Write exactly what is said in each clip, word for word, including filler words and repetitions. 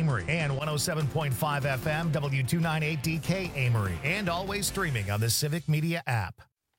Amory, and one oh seven point five F M W two ninety-eight D K Amory, and always streaming on the Civic Media app.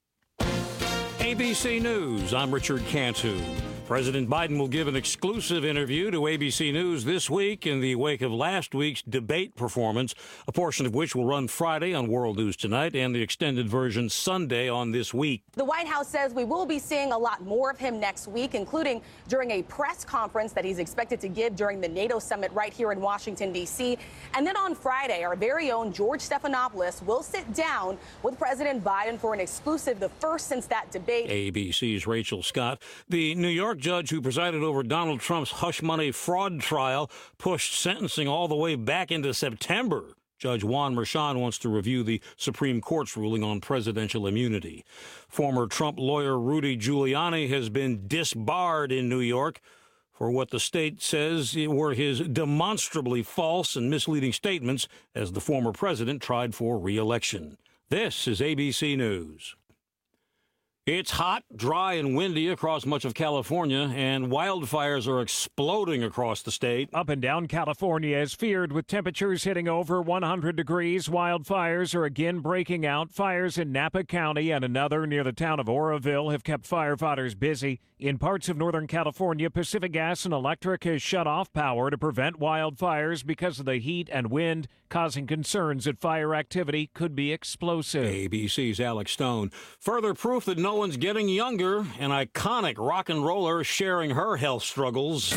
A B C News, I'm Richard Cantu. President Biden will give an exclusive interview to A B C News this week in the wake of last week's debate performance, a portion of which will run Friday on World News Tonight and the extended version Sunday on This Week. The White House says we will be seeing a lot more of him next week, including during a press conference that he's expected to give during the NATO summit right here in Washington, D C. And then on Friday, our very own George Stephanopoulos will sit down with President Biden for an exclusive, the first since that debate. A B C's Rachel Scott. The New York judge who presided over Donald Trump's hush money fraud trial pushed sentencing all the way back into September. Judge Juan Merchan wants to review the Supreme Court's ruling on presidential immunity. Former Trump lawyer Rudy Giuliani has been disbarred in New York for what the state says were his demonstrably false and misleading statements as the former president tried for re-election. This is A B C News. It's hot, dry, and windy across much of California, and wildfires are exploding across the state. Up and down California is feared with temperatures hitting over one hundred degrees. Wildfires are again breaking out. Fires in Napa County and another near the town of Oroville have kept firefighters busy. In parts of Northern California, Pacific Gas and Electric has shut off power to prevent wildfires because of the heat and wind, causing concerns that fire activity could be explosive. A B C's Alex Stone. Further proof that no one's getting younger. An iconic rock and roller sharing her health struggles.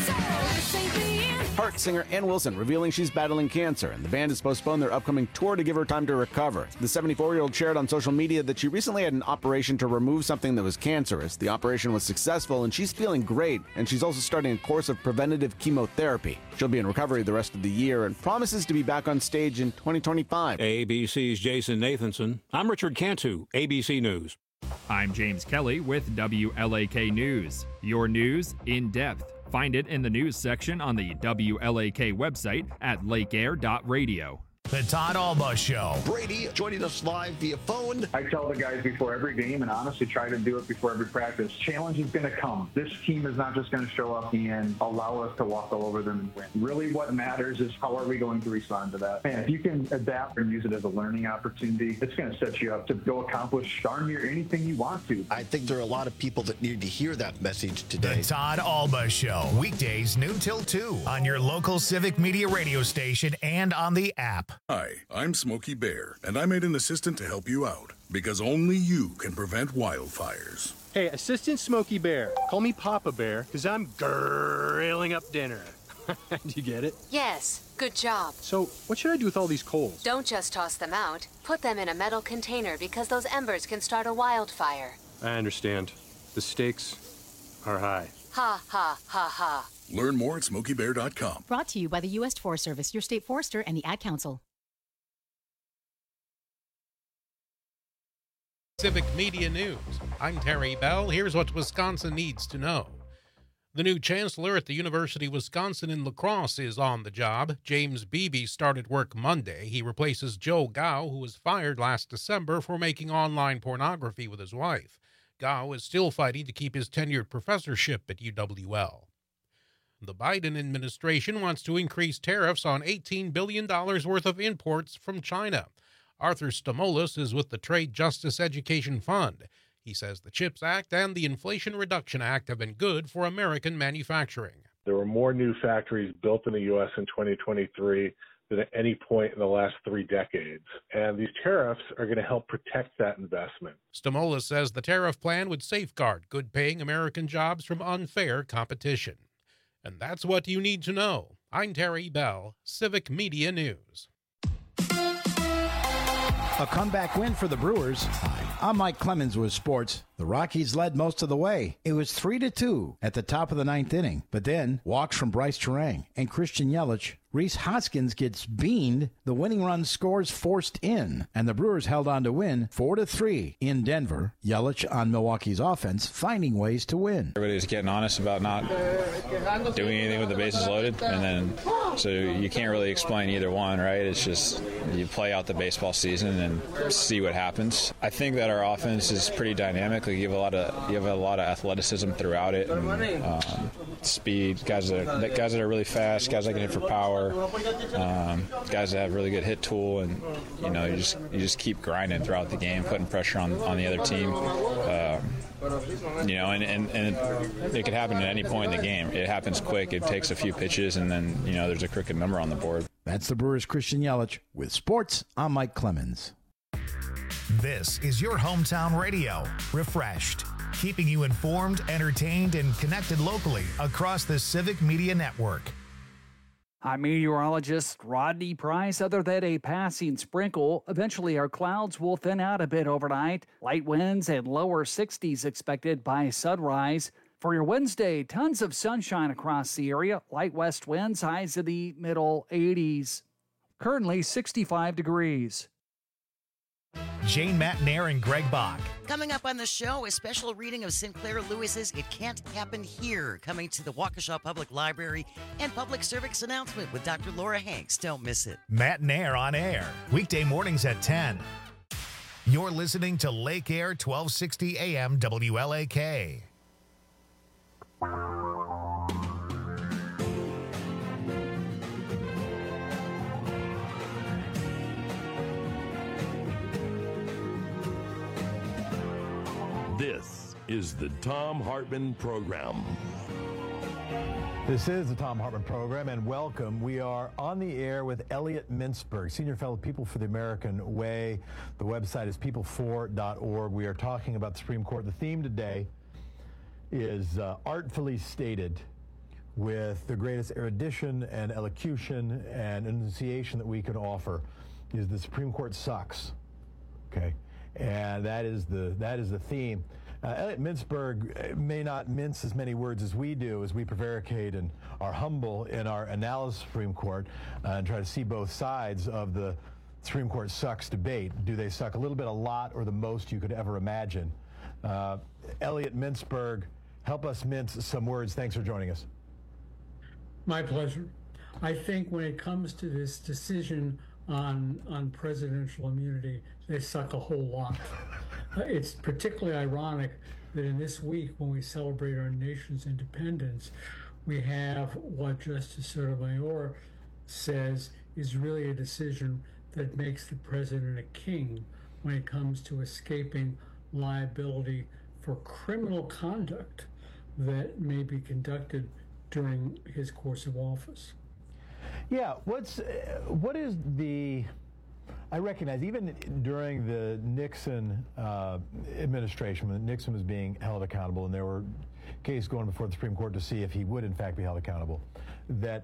Heart singer Ann Wilson revealing she's battling cancer, and the band has postponed their upcoming tour to give her time to recover. The seventy-four-year-old shared on social media that she recently had an operation to remove something that was cancerous. The operation was successful, and she's feeling great, and she's also starting a course of preventative chemotherapy. She'll be in recovery the rest of the year and promises to be back on stage in twenty twenty-five. A B C's Jason Nathanson. I'm Richard Cantu, A B C News. I'm James Kelly with W L A K News. Your news in depth. Find it in the news section on the W L A K website at lake air dot radio. The Todd Alba Show. Brady joining us live via phone. I tell the guys before every game, and honestly try to do it before every practice, challenge is going to come. This team is not just going to show up and allow us to walk all over them and win. Really what matters is how are we going to respond to that. And if you can adapt and use it as a learning opportunity, it's going to set you up to go accomplish darn near anything you want to. I think there are a lot of people that need to hear that message today. The Todd Alba Show. Weekdays noon till two on your local Civic Media radio station and on the app. Hi, I'm Smokey Bear, and I made an assistant to help you out, because only you can prevent wildfires. Hey, Assistant Smokey Bear. Call me Papa Bear, because I'm grilling up dinner. Do you get it? Yes, good job. So, what should I do with all these coals? Don't just toss them out. Put them in a metal container, because those embers can start a wildfire. I understand. The stakes are high. Ha, ha, ha, ha. Learn more at smokey bear dot com. Brought to you by the U S Forest Service, your state forester, and the Ad Council. Civic Media News. I'm Terry Bell. Here's what Wisconsin needs to know. The new chancellor at the University of Wisconsin in La Crosse is on the job. James Beebe started work Monday. He replaces Joe Gao, who was fired last December for making online pornography with his wife. Gao is still fighting to keep his tenured professorship at U W L. The Biden administration wants to increase tariffs on eighteen billion dollars worth of imports from China. Arthur Stamoulis is with the Trade Justice Education Fund. He says the CHIPS Act and the Inflation Reduction Act have been good for American manufacturing. There were more new factories built in the U S in twenty twenty-three than at any point in the last three decades. And these tariffs are going to help protect that investment. Stamoulis says the tariff plan would safeguard good-paying American jobs from unfair competition. And that's what you need to know. I'm Terry Bell, Civic Media News. A comeback win for the Brewers. Hi, I'm Mike Clemens with sports. The Rockies led most of the way. It was three to two at the top of the ninth inning. But then, walks from Bryce Terang and Christian Yelich. Rhys Hoskins gets beaned. The winning run scores forced in. And the Brewers held on to win four to three in Denver. Yelich on Milwaukee's offense, finding ways to win. Everybody's getting honest about not doing anything with the bases loaded. And then, so you can't really explain either one, right? It's just you play out the baseball season and see what happens. I think that our offense is pretty dynamic. Like you have a lot of you have a lot of athleticism throughout it. And, um, speed, guys that are, guys that are really fast, guys that can hit for power, um, guys that have really good hit tool, and you know you just you just keep grinding throughout the game, putting pressure on, on the other team. Um, you know, and, and, and it could happen at any point in the game. It happens quick. It takes a few pitches, and then you know there's a crooked number on the board. That's the Brewers' Christian Yelich. With sports, I'm Mike Clemens. This is your hometown radio, Refreshed, keeping you informed, entertained, and connected locally across the Civic Media Network. I'm meteorologist Rodney Price. Other than a passing sprinkle, eventually our clouds will thin out a bit overnight. Light winds and lower sixties expected by sunrise. For your Wednesday, tons of sunshine across the area. Light west winds, highs in the middle eighties. Currently sixty-five degrees. Jane Matnair and Greg Bach. Coming up on the show, a special reading of Sinclair Lewis's It Can't Happen Here, coming to the Waukesha Public Library, and public service announcement with Doctor Laura Hanks. Don't miss it. Matnair on air, weekday mornings at ten. You're listening to Lake Air twelve sixty A M W L A K. This is the Thom Hartmann Program. This is the Thom Hartmann Program, and welcome. We are on the air with Elliot Mintzberg, Senior Fellow at People for the American Way. The website is people for dot org. We are talking about the Supreme Court. The theme today is uh, artfully stated with the greatest erudition and elocution and enunciation that we can offer is the Supreme Court sucks. Okay. And that is the that is the theme. Uh, Elliot Mintzberg may not mince as many words as we do as we prevaricate and are humble in our analysis of the Supreme Court uh, and try to see both sides of the Supreme Court sucks debate. Do they suck a little bit, a lot, or the most you could ever imagine? Uh, Elliot Mintzberg, help us mince some words. Thanks for joining us. My pleasure. I think when it comes to this decision on on presidential immunity, they suck a whole lot. Uh, it's particularly ironic that in this week, when we celebrate our nation's independence, we have what Justice Sotomayor says is really a decision that makes the president a king when it comes to escaping liability for criminal conduct that may be conducted during his course of office. Yeah, what's uh, what is the? I recognize even during the Nixon uh, administration, when Nixon was being held accountable, and there were cases going before the Supreme Court to see if he would in fact be held accountable, that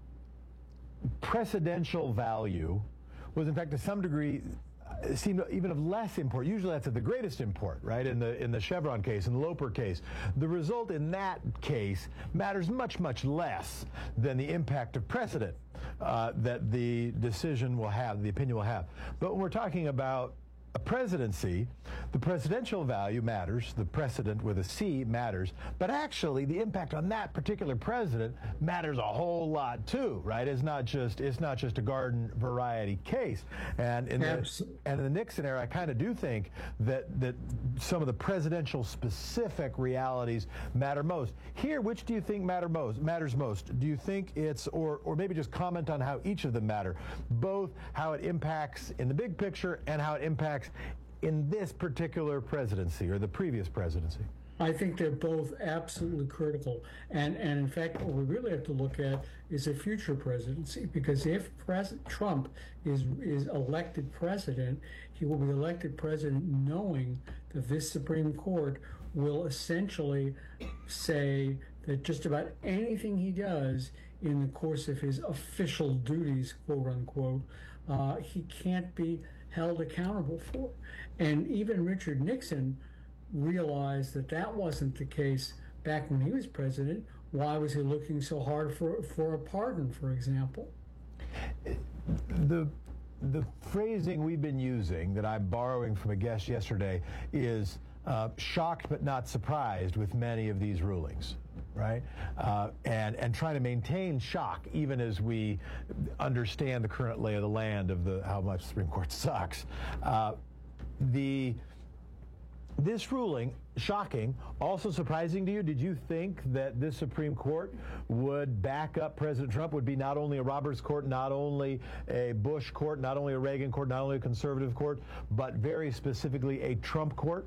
precedential value was in fact to some degree seemed even of less import. Usually that's of the greatest import, right? In the in the Chevron case, in the Loper case, the result in that case matters much, much less than the impact of precedent uh, that the decision will have, the opinion will have. But when we're talking about a presidency, the presidential value matters, the precedent with a C matters, but actually the impact on that particular president matters a whole lot too, right? It's not just it's not just a garden variety case. And in the, and in the Nixon era, I kind of do think that that some of the presidential specific realities matter most. Here, which do you think matter most matters most? Do you think it's or or maybe just comment on how each of them matter, both how it impacts in the big picture and how it impacts in this particular presidency or the previous presidency? I think they're both absolutely critical. And, and in fact, what we really have to look at is a future presidency, because if Pres- Trump is, is elected president, he will be elected president knowing that this Supreme Court will essentially say that just about anything he does in the course of his official duties, quote unquote, uh, he can't be held accountable for. And even Richard Nixon realized that that wasn't the case back when he was president. Why was he looking so hard for for a pardon, for example? The the phrasing we've been using that I'm borrowing from a guest yesterday is uh, shocked but not surprised with many of these rulings, right? Uh, and and trying to maintain shock even as we understand the current lay of the land of the how much the Supreme Court sucks. Uh, the This ruling, shocking, also surprising to you. Did you think that this Supreme Court would back up President Trump, would be not only a Roberts court, not only a Bush court, not only a Reagan court, not only a conservative court, but very specifically a Trump court?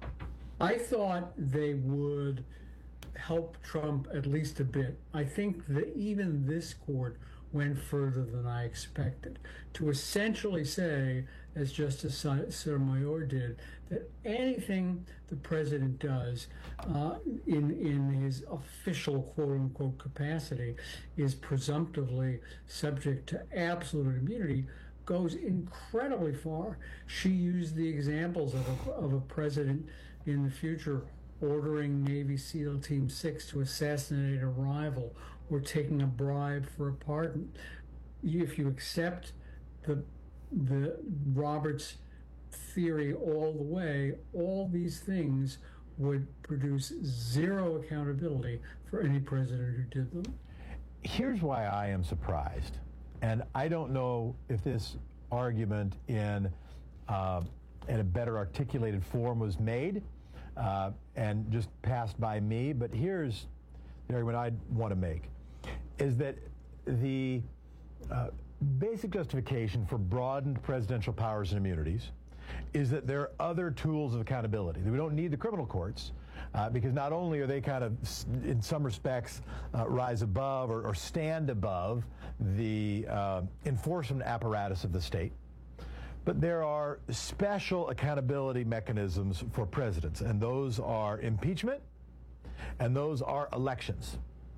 I thought they would help Trump at least a bit. I think that even this court went further than I expected to essentially say, as Justice Sotomayor did, that anything the president does uh, in in his official quote-unquote capacity is presumptively subject to absolute immunity goes incredibly far. She used the examples of a, of a president in the future ordering Navy SEAL Team six to assassinate a rival or taking a bribe for a pardon. If you accept the the Roberts theory all the way, all these things would produce zero accountability for any president who did them. Here's why I am surprised, and I don't know if this argument in uh, in a better articulated form was made uh, and just passed by me, but here's the argument I want to make, is that the uh, basic justification for broadened presidential powers and immunities is that there are other tools of accountability. We don't need the criminal courts uh, because not only are they kind of, in some respects, uh, rise above or, or stand above the uh, enforcement apparatus of the state, but there are special accountability mechanisms for presidents, and those are impeachment and those are elections.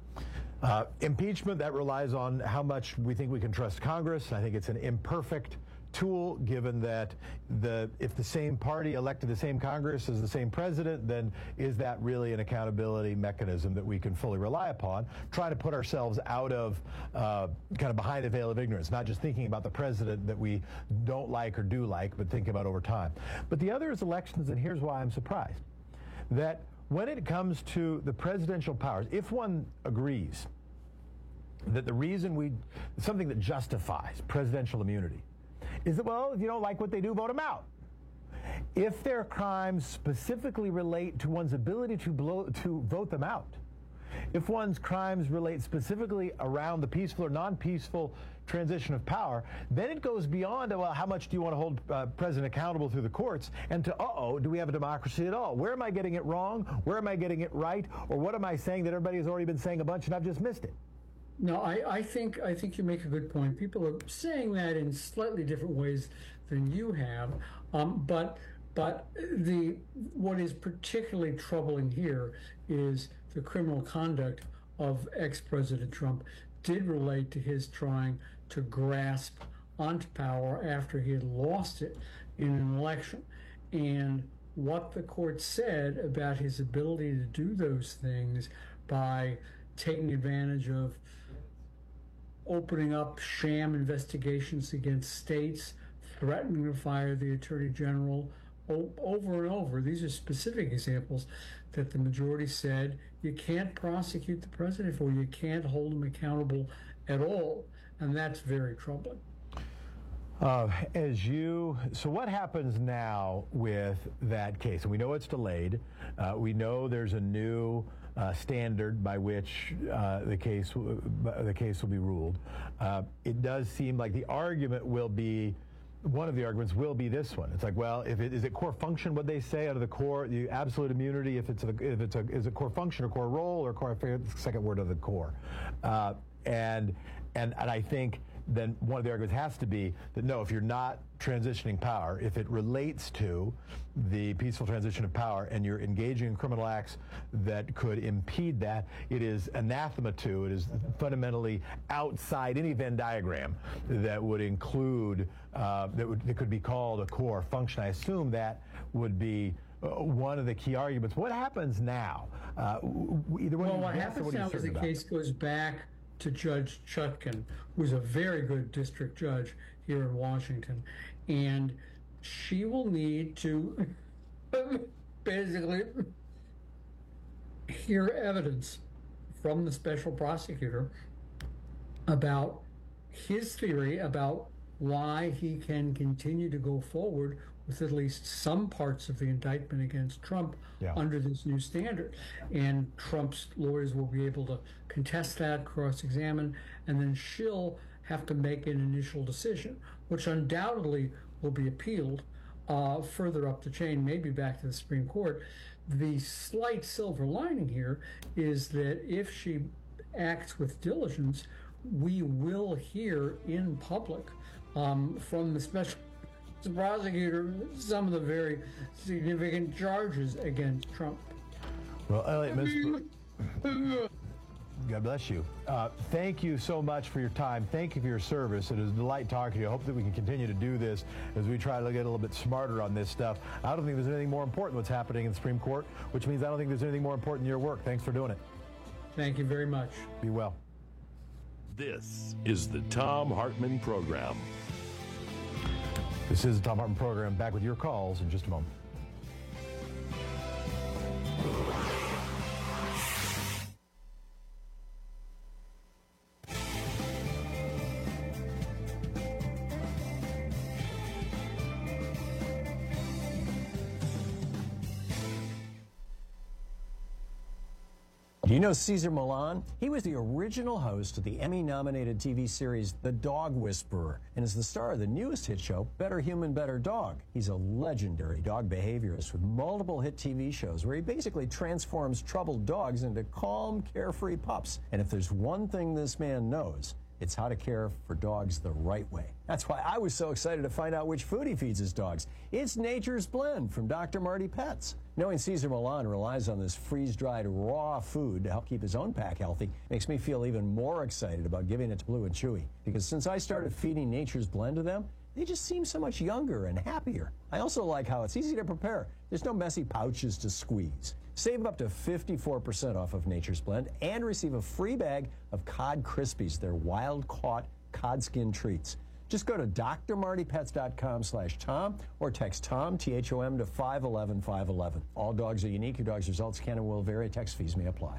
Uh, impeachment, that relies on how much we think we can trust Congress. I think it's an imperfect tool, given that the if the same party elected the same Congress as the same president, then is that really an accountability mechanism that we can fully rely upon? Try to put ourselves out of uh, kind of behind a veil of ignorance, not just thinking about the president that we don't like or do like, but thinking about over time. But the other is elections, and here's why I'm surprised. That when it comes to the presidential powers, if one agrees that the reason we, something that justifies presidential immunity is that, well, if you don't like what they do, vote them out. If their crimes specifically relate to one's ability to blow, to vote them out, if one's crimes relate specifically around the peaceful or non-peaceful transition of power, then it goes beyond, well, how much do you want to hold uh, president accountable through the courts, and to, uh-oh, do we have a democracy at all? Where am I getting it wrong? Where am I getting it right? Or what am I saying that everybody has already been saying a bunch and I've just missed it? No, I, I think I think you make a good point. People are saying that in slightly different ways than you have, um, but but the what is particularly troubling here is the criminal conduct of ex-President Trump did relate to his trying to grasp onto power after he had lost it in an election, and what the court said about his ability to do those things by taking advantage of opening up sham investigations against states, threatening to fire the attorney general o- over and over. These are specific examples that the majority said you can't prosecute the president for, you can't hold him accountable at all, and that's very troubling. Uh, as you, so what happens now with that case? And we know it's delayed. Uh, we know there's a new uh, standard by which uh, the case the case will be ruled. Uh, it does seem like the argument will be, one of the arguments will be this one. It's like, well, if it is it core function, what they say out of the core, the absolute immunity, if it's a, if it's a is it core function or core role or core, I forget the second word of the core, uh, and and and I think then one of the arguments has to be that no, if you're not transitioning power, if it relates to the peaceful transition of power and you're engaging in criminal acts that could impede that, it is anathema to, it is fundamentally outside any Venn diagram that would include, uh, that, would, that could be called a core function. I assume that would be uh, one of the key arguments. What happens now? Uh, either one well, what happens now is the case goes back to Judge Chutkan, who's a very good district judge here in Washington, and she will need to basically hear evidence from the special prosecutor about his theory about why he can continue to go forward with at least some parts of the indictment against Trump Yeah. under this new standard. And Trump's lawyers will be able to contest that, cross-examine, and then she'll have to make an initial decision, which undoubtedly will be appealed uh, further up the chain, maybe back to the Supreme Court. The slight silver lining here is that if she acts with diligence, we will hear in public um, from the special prosecutor some of the very significant charges against Trump. Well, Elliot, Miz God bless you. Uh, thank you so much for your time. Thank you for your service. It is a delight talking to you. I hope that we can continue to do this as we try to get a little bit smarter on this stuff. I don't think there's anything more important what's happening in the Supreme Court, which means I don't think there's anything more important than your work. Thanks for doing it. Thank you very much. Be well. This is the Thom Hartmann Program. This is the Thom Hartmann Program. Back with your calls in just a moment. Do you know Cesar Millan? He was the original host of the Emmy-nominated T V series The Dog Whisperer and is the star of the newest hit show, Better Human, Better Dog. He's a legendary dog behaviorist with multiple hit T V shows where he basically transforms troubled dogs into calm, carefree pups. And if there's one thing this man knows, it's how to care for dogs the right way. That's why I was so excited to find out which food he feeds his dogs. It's Nature's Blend from Doctor Marty Pets. Knowing Cesar Millan relies on this freeze-dried raw food to help keep his own pack healthy makes me feel even more excited about giving it to Blue and Chewy. Because since I started feeding Nature's Blend to them, they just seem so much younger and happier. I also like how it's easy to prepare. There's no messy pouches to squeeze. Save up to fifty-four percent off of Nature's Blend and receive a free bag of Cod Krispies, their wild-caught cod skin treats. Just go to drmartypets.com slash Tom or text Tom, T H O M, to five one one five one one. All dogs are unique. Your dog's results can and will vary. Text fees may apply.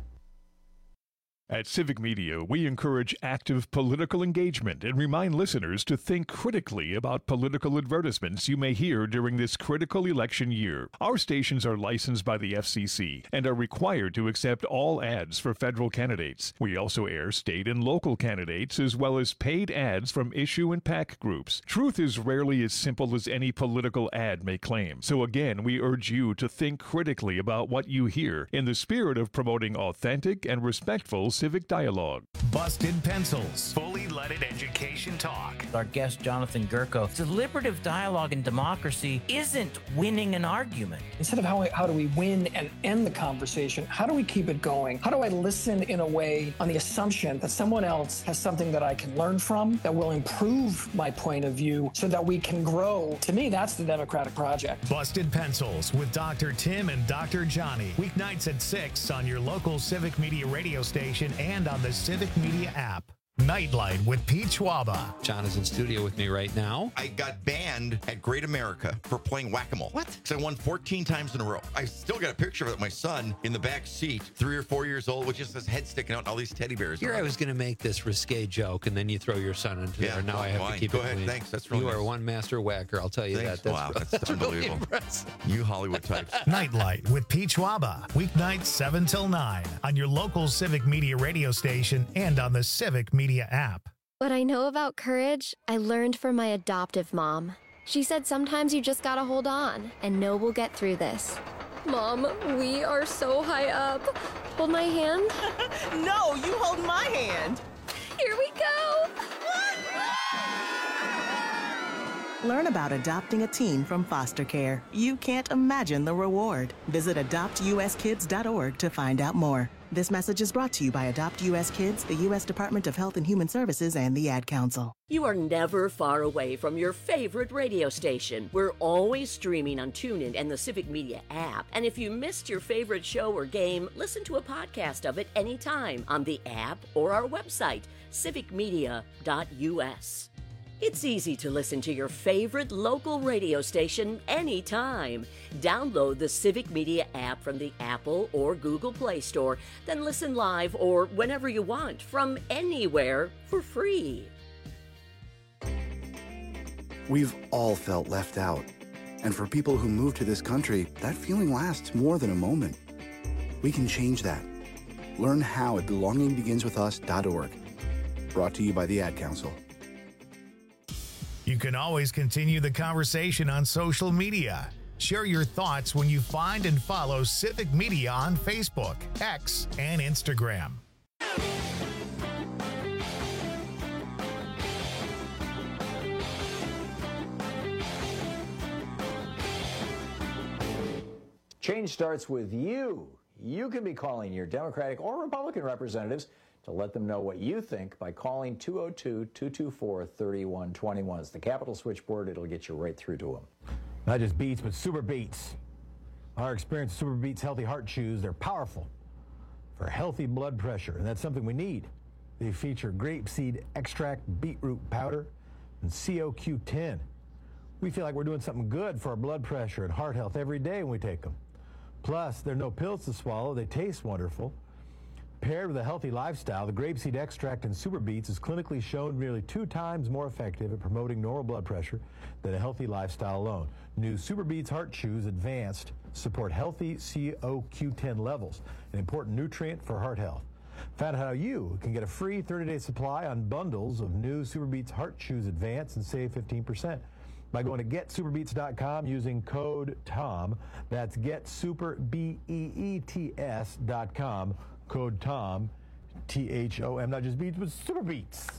At Civic Media, we encourage active political engagement and remind listeners to think critically about political advertisements you may hear during this critical election year. Our stations are licensed by the F C C and are required to accept all ads for federal candidates. We also air state and local candidates as well as paid ads from issue and PAC groups. Truth is rarely as simple as any political ad may claim. So again, we urge you to think critically about what you hear in the spirit of promoting authentic and respectful civic dialogue. Busted Pencils. Fully leaded education talk. Our guest, Jonathan Gerko. Deliberative dialogue in democracy isn't winning an argument. Instead of how, how do we win and end the conversation, how do we keep it going? How do I listen in a way on the assumption that someone else has something that I can learn from, that will improve my point of view so that we can grow? To me, that's the Democratic project. Busted Pencils with Doctor Tim and Doctor Johnny. Weeknights at six on your local Civic Media radio station and on the Civic Media app. Nightlight with Pete Schwaba. John is in studio with me right now. I got banned at Great America for playing whack-a-mole. What? Because I won fourteen times in a row. I still got a picture of it. My son in the back seat, three or four years old, with just his head sticking out and all these teddy bears. Here I was going to make this risque joke, and then you throw your son into yeah, there. Now well, I have fine. to keep Go it ahead. clean. Thanks. That's really You nice. are one master whacker. I'll tell you Thanks. that. That's, wow, that's, that's unbelievable. Really impressive. You Hollywood types. Nightlight with Pete Schwaba. Weeknights seven till nine on your local Civic Media radio station and on the Civic Media app. What I know about courage, I learned from my adoptive mom. She said sometimes you just gotta hold on and know we'll get through this. Mom, we are so high up. Hold my hand. No, you hold my hand. Here we go. Learn about adopting a teen from foster care. You can't imagine the reward. Visit adopt u s kids dot org to find out more. This message is brought to you by Adopt U S Kids, the U S Department of Health and Human Services, and the Ad Council. You are never far away from your favorite radio station. We're always streaming on TuneIn and the Civic Media app. And if you missed your favorite show or game, listen to a podcast of it anytime on the app or our website, civic media dot u s. It's easy to listen to your favorite local radio station anytime. Download the Civic Media app from the Apple or Google Play Store, then listen live or whenever you want from anywhere for free. We've all felt left out. And for people who move to this country, that feeling lasts more than a moment. We can change that. Learn how at belonging begins with us dot org. Brought to you by the Ad Council. You can always continue the conversation on social media. Share your thoughts when you find and follow Civic Media on Facebook, X, and Instagram. Change starts with you. You can be calling your Democratic or Republican representatives to let them know what you think by calling two oh two, two two four, three one two one. It's the Capitol switchboard. It'll get you right through to them. Not just Beats, but Super Beats. Our experience with Super Beats Healthy Heart Chews, they're powerful for healthy blood pressure, and that's something we need. They feature grapeseed extract, beetroot powder, and C O Q ten. We feel like we're doing something good for our blood pressure and heart health every day when we take them. Plus, there are no pills to swallow. They taste wonderful. Paired with a healthy lifestyle, the grapeseed extract in Super Beets is clinically shown nearly two times more effective at promoting normal blood pressure than a healthy lifestyle alone. New Super Beets Heart Chews Advanced support healthy C O Q ten levels, an important nutrient for heart health. Find out how you can get a free thirty-day supply on bundles of new Super Beets Heart Chews Advanced and save fifteen percent. By going to get super beets dot com using code TOM. That's get super B E E T S dot com, code TOM, T H O M, not just Beats, but Super Beets.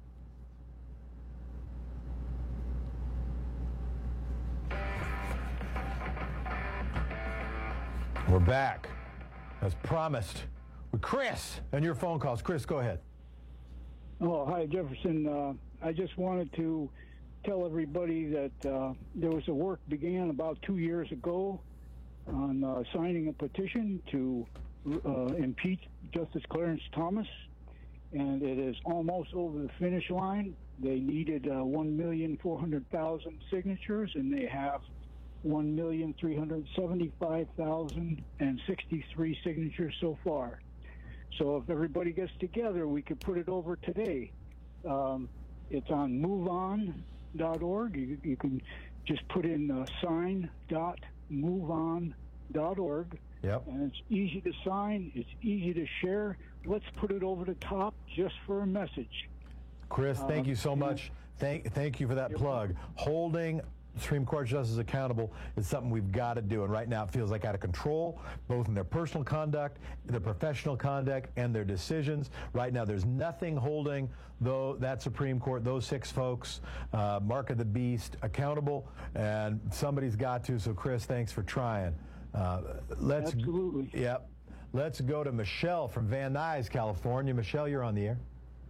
We're back, as promised, with Chris and your phone calls. Chris, go ahead. Oh, hi, Jefferson. Uh, I just wanted to tell everybody that uh, there was a work began about two years ago on uh, signing a petition to uh, impeach Justice Clarence Thomas, and it is almost over the finish line. They needed uh, one million four hundred thousand signatures, and they have one million three hundred seventy-five thousand sixty-three signatures so far. So if everybody gets together, we could put it over today. Um, it's on move on dot org. You, you can just put in uh, sign dot move on dot org. Yep. And it's easy to sign. It's easy to share. Let's put it over the top just for a message. Chris, thank um, you so much. Thank, thank you for that plug. Holding Supreme Court justices accountable is something we've got to do. And right now it feels like out of control, both in their personal conduct, their professional conduct, and their decisions. Right now there's nothing holding though that Supreme Court, those six folks, uh, Mark of the Beast, accountable. And somebody's got to. So Chris, thanks for trying. Uh, let's, Absolutely. Yep. Let's go to Michelle from Van Nuys, California. Michelle, you're on the air.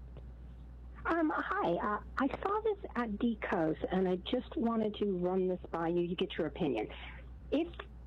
Um, hi, uh, I saw this at D C O S, and I just wanted to run this by you to get your opinion. If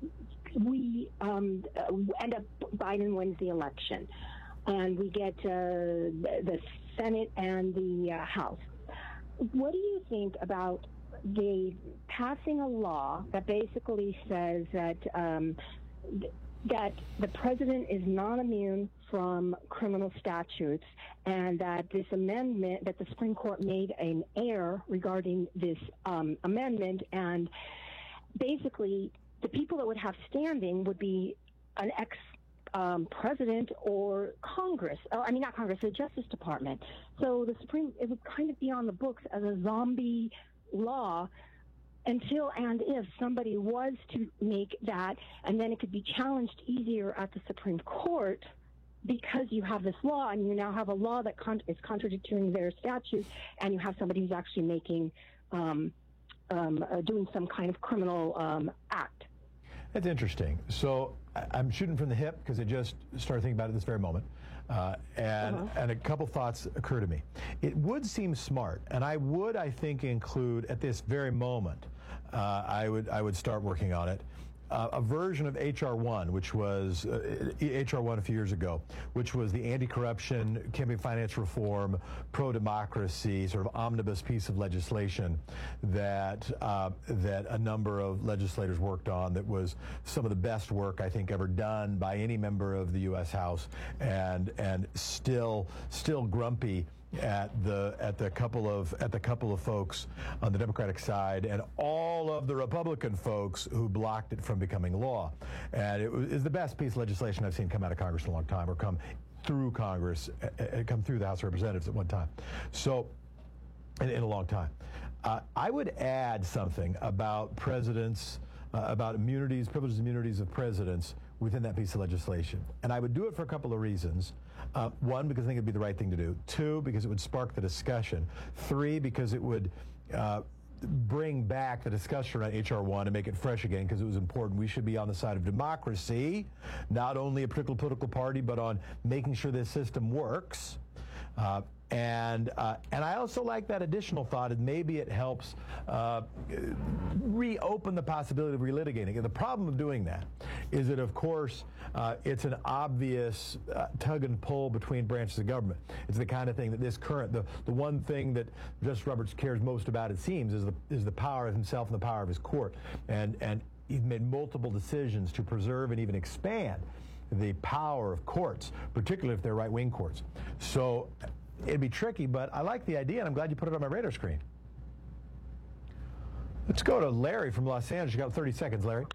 we um, end up, Biden wins the election, and we get uh, the Senate and the uh, House, what do you think about the passing a law that basically says that um, that the president is not immune from criminal statutes, and that this amendment, that the Supreme Court made an error regarding this um, amendment, and basically the people that would have standing would be an ex um, president or Congress, or, I mean not Congress, the Justice Department. So the Supreme, it would kind of be on the books as a zombie law until and if somebody was to make that, and then it could be challenged easier at the Supreme Court because you have this law, and you now have a law that con- is contradicting their statutes, and you have somebody who's actually making, um, um, uh, doing some kind of criminal um, act. That's interesting. So I'm shooting from the hip because I just started thinking about it this very moment. Uh, and, uh-huh. and a couple thoughts occur to me. It would seem smart, and I would, I think, include at this very moment, uh, I would I would start working on it, uh, a version of H R one, which was uh, H R one a few years ago, which was the anti-corruption, campaign finance reform, pro-democracy, sort of omnibus piece of legislation that uh, that a number of legislators worked on. That was some of the best work I think ever done by any member of the U S House, and and still still grumpy at the at the couple of at the couple of folks on the Democratic side and all of the Republican folks who blocked it from becoming law. And it was, is the best piece of legislation I've seen come out of Congress in a long time, or come through Congress, uh, come through the House of Representatives at one time. So, in, in a long time. Uh, I would add something about presidents, uh, about immunities, privileged immunities of presidents within that piece of legislation. And I would do it for a couple of reasons. Uh, one, because I think it'd be the right thing to do. Two, because it would spark the discussion. Three, because it would uh, bring back the discussion around H R one and make it fresh again, because it was important. We should be on the side of democracy, not only a particular political party, but on making sure this system works. Uh, And uh, and I also like that additional thought, and maybe it helps uh, reopen the possibility of relitigating. And the problem of doing that is that, of course, uh, it's an obvious uh, tug and pull between branches of government. It's the kind of thing that this current, the, the one thing that Justice Roberts cares most about, it seems, is the is the power of himself and the power of his court. And and he's made multiple decisions to preserve and even expand the power of courts, particularly if they're right-wing courts. So it'd be tricky, but I like the idea, and I'm glad you put it on my radar screen. Let's go to Larry from Los Angeles. You got thirty seconds, Larry.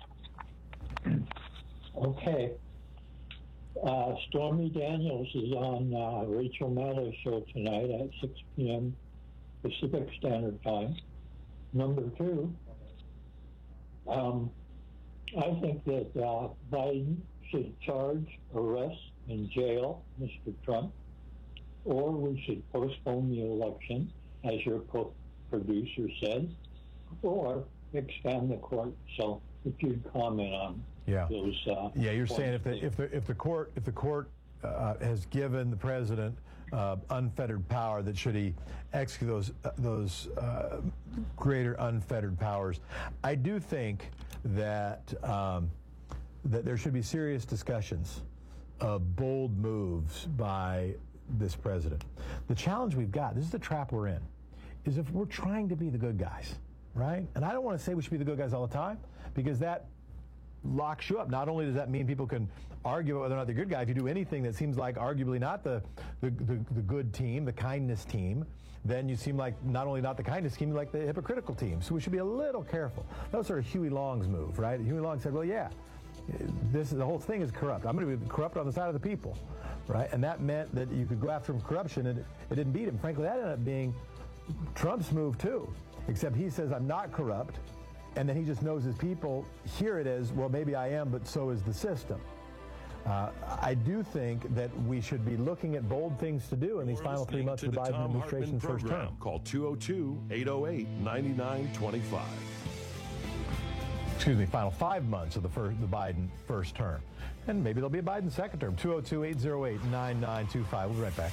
Okay. Uh, Stormy Daniels is on uh, Rachel Maddow's show tonight at six p.m. Pacific Standard Time. Number two, um, I think that uh, Biden should charge, arrest, and jail Mister Trump, or we should postpone the election, as your pro- producer said, or expand the court. So if you'd comment on yeah. those uh, yeah, you're points. saying if the if the if the court if the court uh, has given the president uh, unfettered power, that should he execute those uh, those uh, greater unfettered powers. I do think that um, that there should be serious discussions of bold moves by this president. The challenge we've got, this is the trap we're in, is if we're trying to be the good guys, right? And I don't want to say we should be the good guys all the time, because that locks you up. Not only does that mean people can argue about whether or not they're good guy, if you do anything that seems like arguably not the, the, the, the good team, the kindness team, then you seem like not only not the kindness team, like the hypocritical team. So we should be a little careful. That was sort of Huey Long's move, right? Huey Long said, well, yeah, this the whole thing is corrupt. I'm going to be corrupt on the side of the people. Right, and that meant that you could go after him for corruption, and it, it didn't beat him. Frankly, that ended up being Trump's move too, except he says, I'm not corrupt, and then he just knows his people hear it as, well, maybe I am, but so is the system. Uh, I do think that we should be looking at bold things to do in these final three months of the Biden administration's first term. Call two oh two, eight oh eight, nine nine two five. Excuse me, final five months of the first, the Biden first term. And maybe there'll be a Biden second term. two oh two, eight oh eight, nine nine two five. We'll be right back.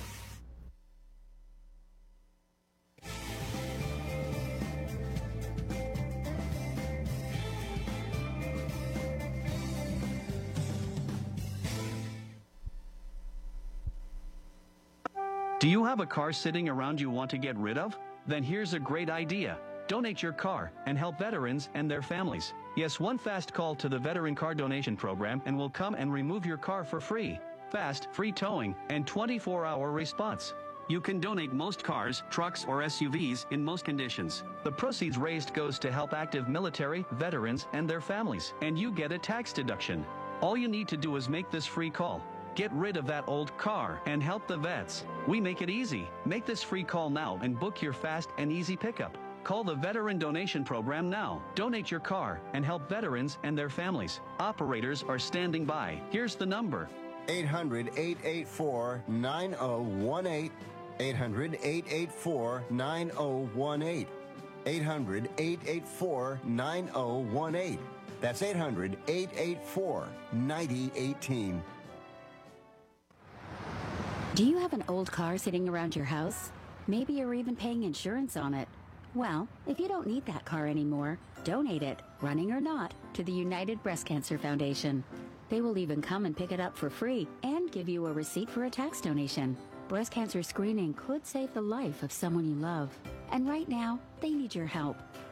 Do you have a car sitting around you want to get rid of? Then here's a great idea. Donate your car and help veterans and their families. Yes, one fast call to the Veteran Car Donation Program and we'll come and remove your car for free. Fast, free towing, and twenty-four hour response. You can donate most cars, trucks, or S U Vs in most conditions. The proceeds raised goes to help active military, veterans, and their families, and you get a tax deduction. All you need to do is make this free call. Get rid of that old car and help the vets. We make it easy. Make this free call now and book your fast and easy pickup. Call the Veteran Donation Program now. Donate your car and help veterans and their families. Operators are standing by. Here's the number. eight hundred, eight eight four, nine oh one eight. eight hundred, eight eight four, nine oh one eight. eight hundred, eight eight four, nine oh one eight. That's eight hundred, eight eight four, nine oh one eight. Do you have an old car sitting around your house? Maybe you're even paying insurance on it. Well, if you don't need that car anymore, donate it, running or not, to the United Breast Cancer Foundation. They will even come and pick it up for free and give you a receipt for a tax donation. Breast cancer screening could save the life of someone you love. And right now, they need your help.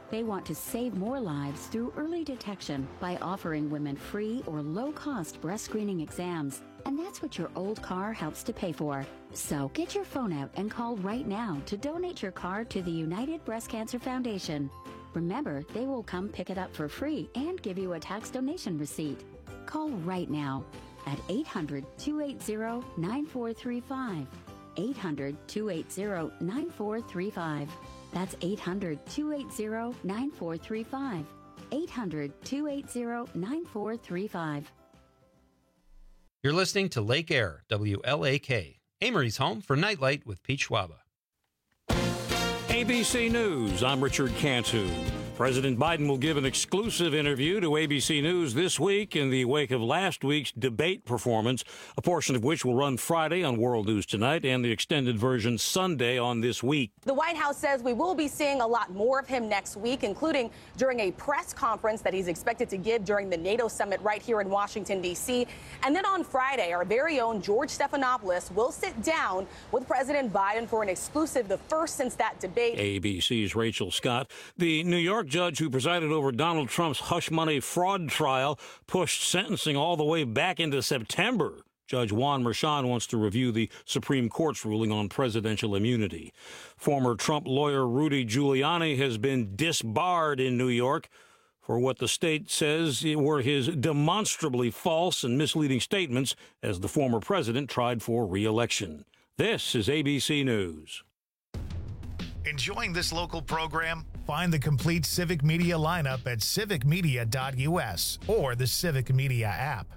They want to save more lives through early detection by offering women free or low-cost breast screening exams. And that's what your old car helps to pay for. So get your phone out and call right now to donate your car to the United Breast Cancer Foundation. Remember, they will come pick it up for free and give you a tax donation receipt. Call right now at eight hundred, two eight zero, nine four three five. eight hundred, two eight zero, nine four three five. That's eight hundred, two eight zero, nine four three five. eight hundred, two eight zero, nine four three five. You're listening to Lake Air, W L A K, Amory's home for Nightlight with Pete Schwaba. A B C News, I'm Richard Cantu. President Biden will give an exclusive interview to A B C News this week in the wake of last week's debate performance, a portion of which will run Friday on World News Tonight and the extended version Sunday on This Week. The White House says we will be seeing a lot more of him next week, including during a press conference that he's expected to give during the NATO summit right here in Washington, D C. And then on Friday, our very own George Stephanopoulos will sit down with President Biden for an exclusive, the first since that debate. A B C's Rachel Scott. The New York judge who presided over Donald Trump's hush money fraud trial pushed sentencing all the way back into September. Judge Juan Merchan wants to review the Supreme Court's ruling on presidential immunity. Former Trump lawyer Rudy Giuliani has been disbarred in New York for what the state says were his demonstrably false and misleading statements as the former president tried for re-election. This is A B C News. Enjoying this local program? Find the complete Civic Media lineup at civic media dot U S or the Civic Media app.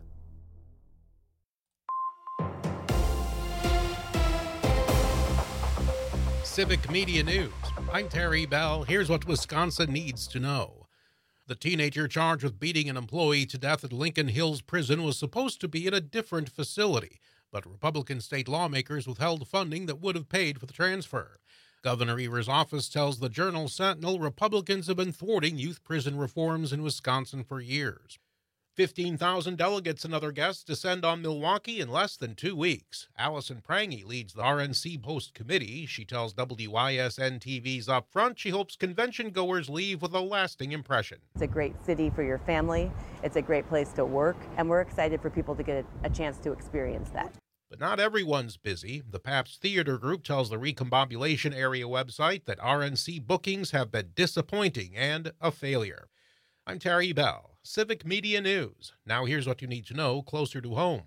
Civic Media News. I'm Terry Bell. Here's what Wisconsin needs to know. The teenager charged with beating an employee to death at Lincoln Hills Prison was supposed to be in a different facility, but Republican state lawmakers withheld funding that would have paid for the transfer. Governor Evers' office tells the Journal Sentinel Republicans have been thwarting youth prison reforms in Wisconsin for years. fifteen thousand delegates and other guests descend on Milwaukee in less than two weeks. Allison Prangy leads the R N C Post Committee. She tells W I S N T V's Upfront she hopes convention goers leave with a lasting impression. It's a great city for your family. It's a great place to work, and we're excited for people to get a chance to experience that. But not everyone's busy. The Pabst Theater Group tells the Recombobulation Area website that R N C bookings have been disappointing and a failure. I'm Terry Bell, Civic Media News. Now here's what you need to know closer to home.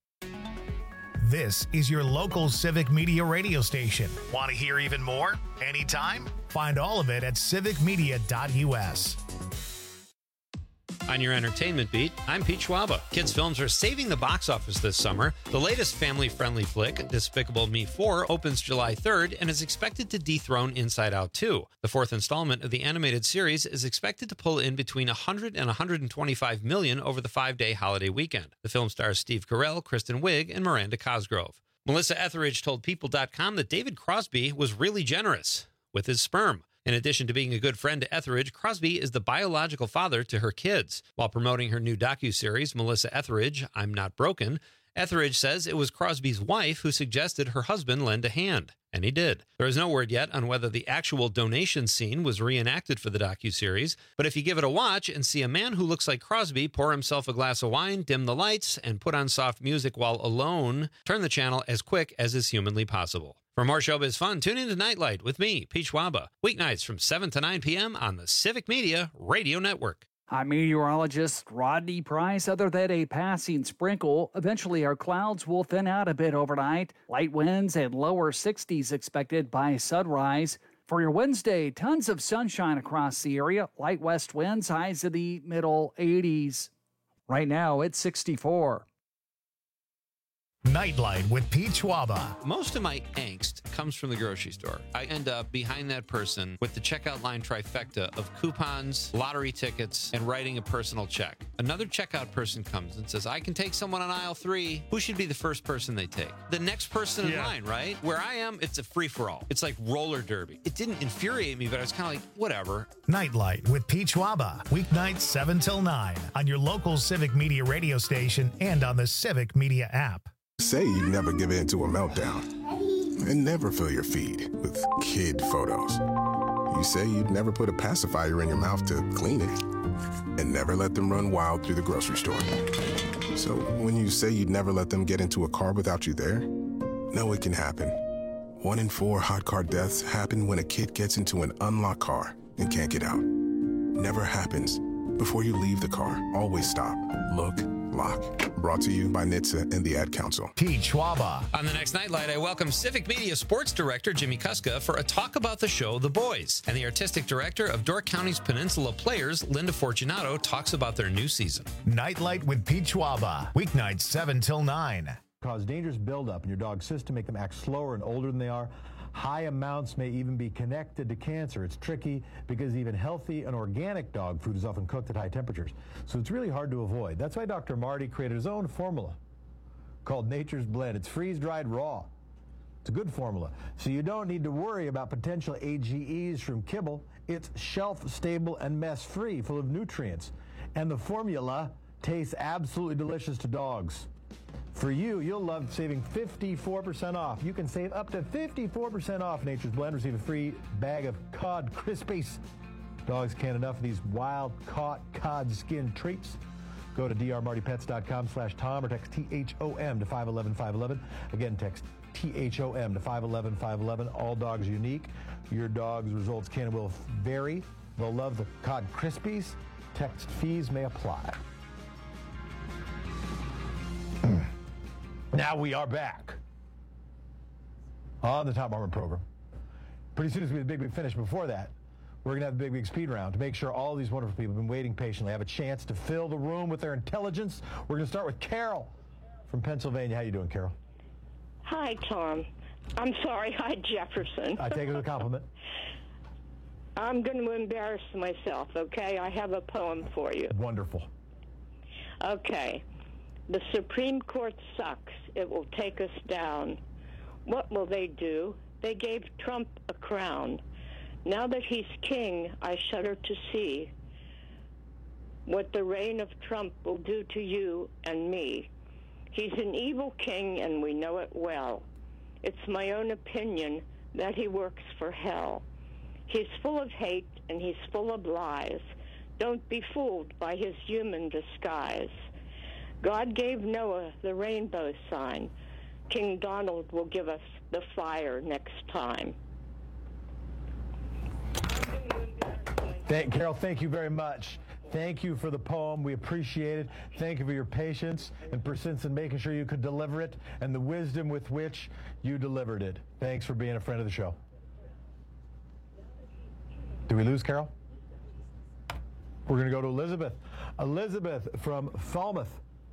This is your local Civic Media radio station. Want to hear even more? Anytime? Find all of it at civic media dot U S. On your entertainment beat, I'm Pete Schwaba. Kids films are saving the box office this summer. The latest family-friendly flick, Despicable Me four, opens July third and is expected to dethrone Inside Out two. The fourth installment of the animated series is expected to pull in between one hundred and one hundred twenty-five million over the five-day holiday weekend. The film stars Steve Carell, Kristen Wiig, and Miranda Cosgrove. Melissa Etheridge told People dot com that David Crosby was really generous with his sperm. In addition to being a good friend to Etheridge, Crosby is the biological father to her kids. While promoting her new docuseries, Melissa Etheridge, I'm Not Broken, Etheridge says it was Crosby's wife who suggested her husband lend a hand, and he did. There is no word yet on whether the actual donation scene was reenacted for the docuseries, but if you give it a watch and see a man who looks like Crosby pour himself a glass of wine, dim the lights, and put on soft music while alone, turn the channel as quick as is humanly possible. For more showbiz fun, tune in to Nightlight with me, Pete Schwaba, weeknights from seven to nine p.m. on the Civic Media Radio Network. I'm meteorologist Rodney Price. Other than a passing sprinkle, eventually our clouds will thin out a bit overnight. Light winds and lower sixties expected by sunrise. For your Wednesday, tons of sunshine across the area. Light west winds, highs in the middle eighties. Right now, it's sixty-four. Nightlight with Pete Schwaba. Most of my angst comes from the grocery store. I end up behind that person with the checkout line trifecta of coupons, lottery tickets, and writing a personal check. Another checkout person comes and says, I can take someone on aisle three. Who should be the first person they take? The next person in Yeah. line, right? Where I am, it's a free-for-all. It's like roller derby. It didn't infuriate me, but I was kind of like, whatever. Nightlight with Pete Schwaba. Weeknights seven till nine on your local Civic Media radio station and on the Civic Media app. Say you never give in to a meltdown and never fill your feed with kid photos. You say you'd never put a pacifier in your mouth to clean it, and never let them run wild through the grocery store. So when you say you'd never let them get into a car without you there, know it can happen. One in four hot car deaths happen when a kid gets into an unlocked car and can't get out. Never happens. Before you leave the car, always stop, look, lock. Brought to you by N H T S A and the Ad Council. Pete Schwaba. On the next Nightlight, I welcome Civic Media Sports Director Jimmy Kuska for a talk about the show The Boys. And the Artistic Director of Door County's Peninsula Players, Linda Fortunato, talks about their new season. Nightlight with Pete Schwaba. Weeknights seven till nine. Cause dangerous buildup in your dog's system, make them act slower and older than they are. High amounts may even be connected to cancer. It's tricky because even healthy and organic dog food is often cooked at high temperatures. So it's really hard to avoid. That's why Doctor Marty created his own formula called Nature's Blend. It's freeze-dried raw. It's a good formula. So you don't need to worry about potential A G Es from kibble. It's shelf-stable and mess-free, full of nutrients. And the formula tastes absolutely delicious to dogs. For you, you'll love saving fifty-four percent off. You can save up to fifty-four percent off Nature's Blend. Receive a free bag of cod Crispies. Dogs can't enough of these wild-caught cod skin treats. Go to d r marty pets dot com slash tom or text T H O M to five one one five one one. Again, text T H O M to five one one five one one. All dogs are unique. Your dog's results can and will vary. They'll love the cod Crispies. Text fees may apply. Now we are back on the Tom Harmon program. Pretty soon as we have the Big Big Finish. Before that, we're going to have the Big Big Speed Round to make sure all these wonderful people have been waiting patiently have a chance to fill the room with their intelligence. We're going to start with Carol from Pennsylvania. How you doing, Carol? Hi, Tom. I'm sorry. Hi, Jefferson. I take it as a compliment. I'm going to embarrass myself, okay? I have a poem for you. Wonderful. Okay. The Supreme Court sucks. It will take us down. What will they do? They gave Trump a crown. Now that he's king, I shudder to see what the reign of Trump will do to you and me. He's an evil king, and we know it well. It's my own opinion that he works for hell. He's full of hate, and he's full of lies. Don't be fooled by his human disguise. God gave Noah the rainbow sign. King Donald will give us the fire next time. Thank, Carol, thank you very much. Thank you for the poem. We appreciate it. Thank you for your patience and persistence in making sure you could deliver it and the wisdom with which you delivered it. Thanks for being a friend of the show. Did we lose Carol? We're going to go to Elizabeth. Elizabeth from Falmouth.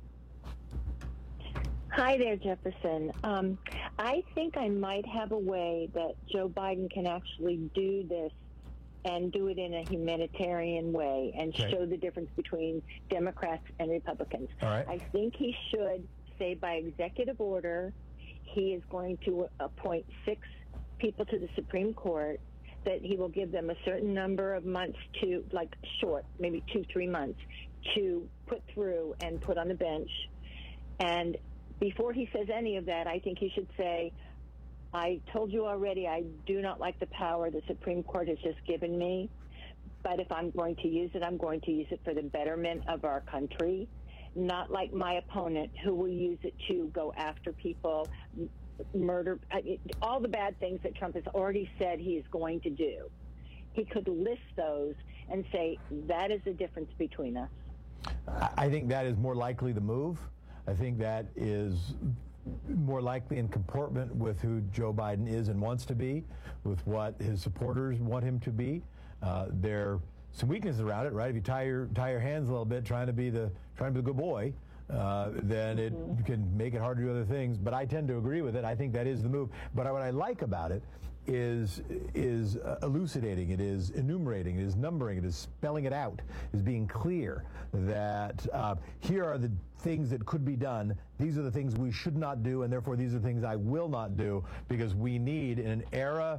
Hi there, Jefferson. Um, I think I might have a way that Joe Biden can actually do this and do it in a humanitarian way and Okay. show the difference between Democrats and Republicans. All right. I think he should say by executive order he is going to appoint six people to the Supreme Court, that he will give them a certain number of months to, like short, maybe two, three months, to put through and put on the bench. And before he says any of that, I think he should say, I told you already I do not like the power the Supreme Court has just given me, but if I'm going to use it, I'm going to use it for the betterment of our country, not like my opponent who will use it to go after people, m- murder, I mean, all the bad things that Trump has already said he is going to do. He could list those and say, that is the difference between us. I think that is more likely the move. I think that is more likely in comportment with who Joe Biden is and wants to be, with what his supporters want him to be. Uh, there are some weaknesses around it, right? If you tie your tie your hands a little bit, trying to be the trying to be the good boy, uh, then it mm-hmm. can make it hard to do other things. But I tend to agree with it. I think that is the move. But what I like about it is is uh, elucidating, it is enumerating, it is numbering, it is spelling it out, is being clear that uh, here are the things that could be done, these are the things we should not do, and therefore these are the things I will not do, because we need, in an era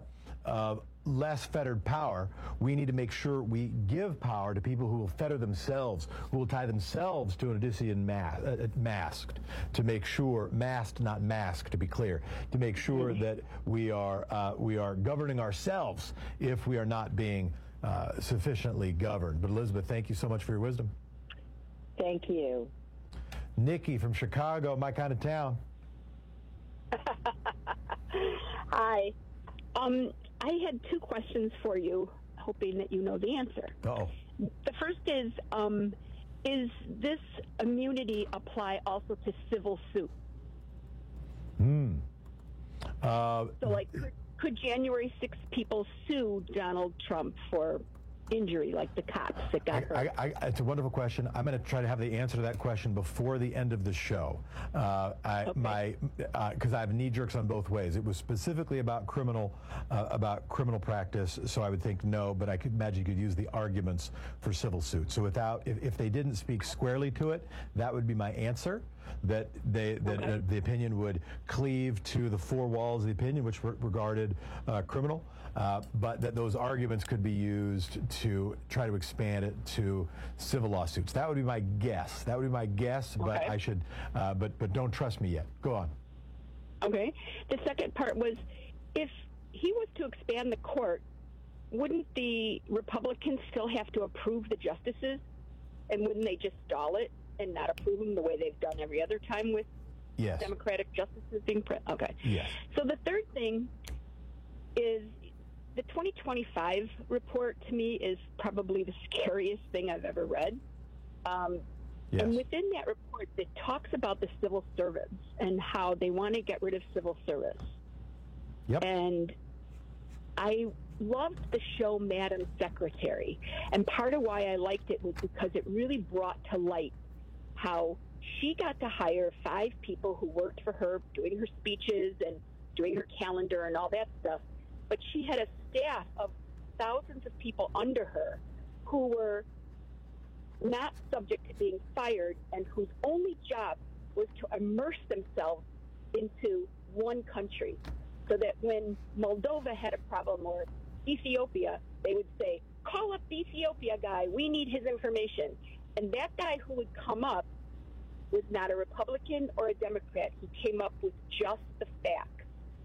of less fettered power, we need to make sure we give power to people who will fetter themselves, who will tie themselves to an Odyssean ma- uh, masked, to make sure, masked, not masked, to be clear, to make sure that we are uh, we are governing ourselves if we are not being uh, sufficiently governed. But Elizabeth, thank you so much for your wisdom. Thank you. Nikki from Chicago, my kind of town. Hi. Um, I had two questions for you, hoping that you know the answer. Uh-oh. The first is, um, is this immunity apply also to civil suit? Hmm. Uh, so, like, could, could January sixth people sue Donald Trump for injury, like the cops that got hurt? I, I, it's a wonderful question. I'm going to try to have the answer to that question before the end of the show. Uh, I, okay. My, because uh, I have knee jerks on both ways. It was specifically about criminal, uh, about criminal practice, so I would think no. But I could imagine you could use the arguments for civil suit. So without, if, if they didn't speak squarely to it, that would be my answer. That they that okay. uh, the opinion would cleave to the four walls of the opinion, which were regarded uh, criminal, uh, but that those arguments could be used to try to expand it to civil lawsuits. That would be my guess. That would be my guess, okay. but I should, uh, but but don't trust me yet. Go on. Okay. The second part was, if he was to expand the court, wouldn't the Republicans still have to approve the justices, and wouldn't they just stall it and not approve them the way they've done every other time with yes. Democratic justices being pre- okay. Yes. So the third thing is the twenty twenty-five report. To me, is probably the scariest thing I've ever read. Um, yes. And within that report, it talks about the civil servants and how they want to get rid of civil service. Yep. And I loved the show Madam Secretary, and part of why I liked it was because it really brought to light how she got to hire five people who worked for her doing her speeches and doing her calendar and all that stuff, but she had a staff of thousands of people under her who were not subject to being fired and whose only job was to immerse themselves into one country, so that when Moldova had a problem or Ethiopia, they would say, call up the Ethiopia guy, we need his information. And that guy who would come up was not a Republican or a Democrat. He came up with just the facts.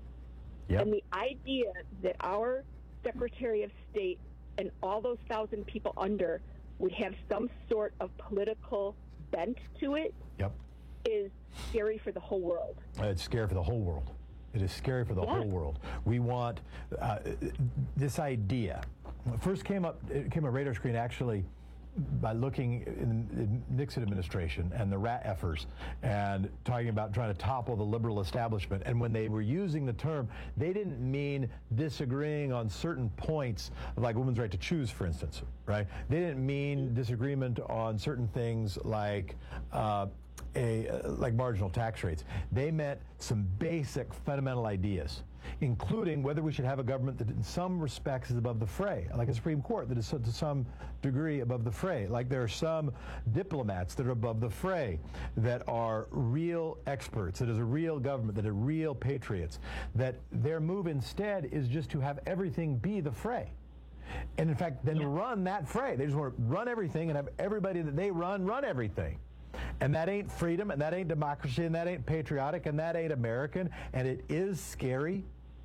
Yep. And the idea that our Secretary of State and all those thousand people under would have some sort of political bent to it yep. is scary for the whole world. It's scary for the whole world. It is scary for the yeah. whole world. We want uh, this idea. It first came up, it came on radar screen actually by looking in the Nixon administration and the rat effers and talking about trying to topple the liberal establishment. And when they were using the term, they didn't mean disagreeing on certain points, like women's right to choose, for instance, right? They didn't mean disagreement on certain things like uh, a uh, like marginal tax rates. They meant some basic fundamental ideas, including whether we should have a government that in some respects is above the fray, like a Supreme Court that is to some degree above the fray, like there are some diplomats that are above the fray, that are real experts, that is a real government, that are real patriots, that their move instead is just to have everything be the fray. And in fact, then run that fray. They just want to run everything and have everybody that they run, run everything. And that ain't freedom, and that ain't democracy, and that ain't patriotic, and that ain't American, and it is scary.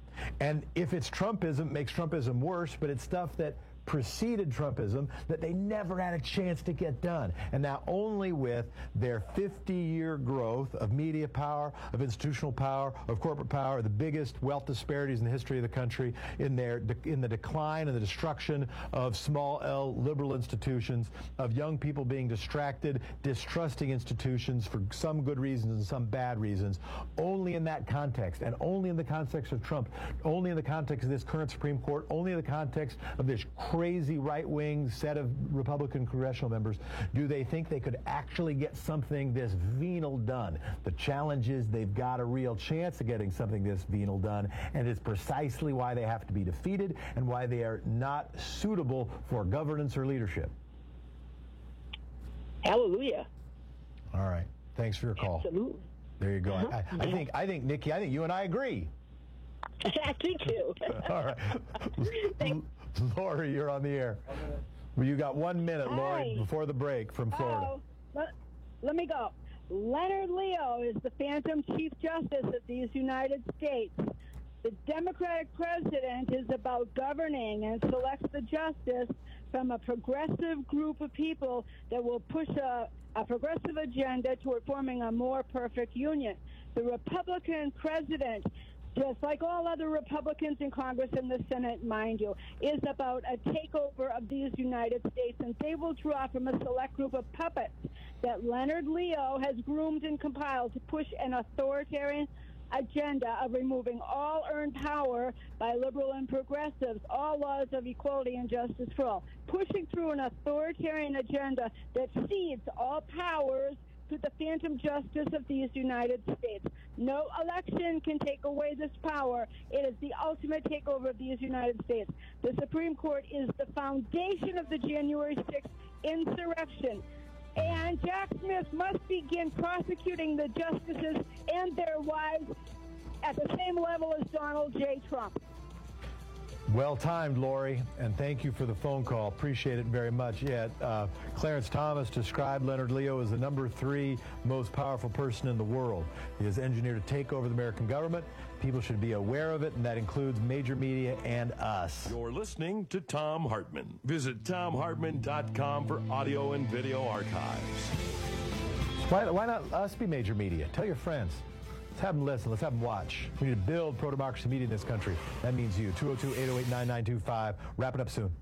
And if it's Trumpism, it makes Trumpism worse, but it's stuff that preceded Trumpism that they never had a chance to get done. And now only with their fifty-year growth of media power, of institutional power, of corporate power, the biggest wealth disparities in the history of the country, in their in the decline and the destruction of small L liberal institutions, of young people being distracted, distrusting institutions for some good reasons and some bad reasons, only in that context, and only in the context of Trump, only in the context of this current Supreme Court, only in the context of this crazy right-wing set of Republican congressional members, do they think they could actually get something this venal done? The challenge is they've got a real chance of getting something this venal done, and it's precisely why they have to be defeated and why they are not suitable for governance or leadership. Hallelujah. All right. Thanks for your call. Absolutely. There you go. Uh-huh. I, I think, I think, Nikki, I think you and I agree. Me too. All right. Lori, you're on the air. Well, you got one minute, Hi. Lori, before the break from Florida. Oh, let, let me go. Leonard Leo is the phantom Chief Justice of these United States. The Democratic president is about governing and selects the justice from a progressive group of people that will push a, a progressive agenda toward forming a more perfect union. The Republican president, just like all other Republicans in Congress and the Senate, mind you, is about a takeover of these United States, and they will draw from a select group of puppets that Leonard Leo has groomed and compiled to push an authoritarian agenda of removing all earned power by liberal and progressives, all laws of equality and justice for all, pushing through an authoritarian agenda that cedes all powers to the phantom justice of these United States. No election can take away this power. It is the ultimate takeover of these United States. The Supreme Court is the foundation of the January sixth insurrection. And Jack Smith must begin prosecuting the justices and their wives at the same level as Donald J. Trump. Well timed, Lori, and thank you for the phone call. Appreciate it very much. Yeah, uh, Clarence Thomas described Leonard Leo as the number three most powerful person in the world. He is engineered to take over the American government. People should be aware of it, and that includes major media and us. You're listening to Thom Hartmann. Visit Thom Hartmann dot com for audio and video archives. Why, why not us be major media? Tell your friends. Let's have them listen. Let's have them watch. We need to build pro-democracy media in this country. That means you. two oh two, eight oh eight, nine nine two five. Wrap it up soon.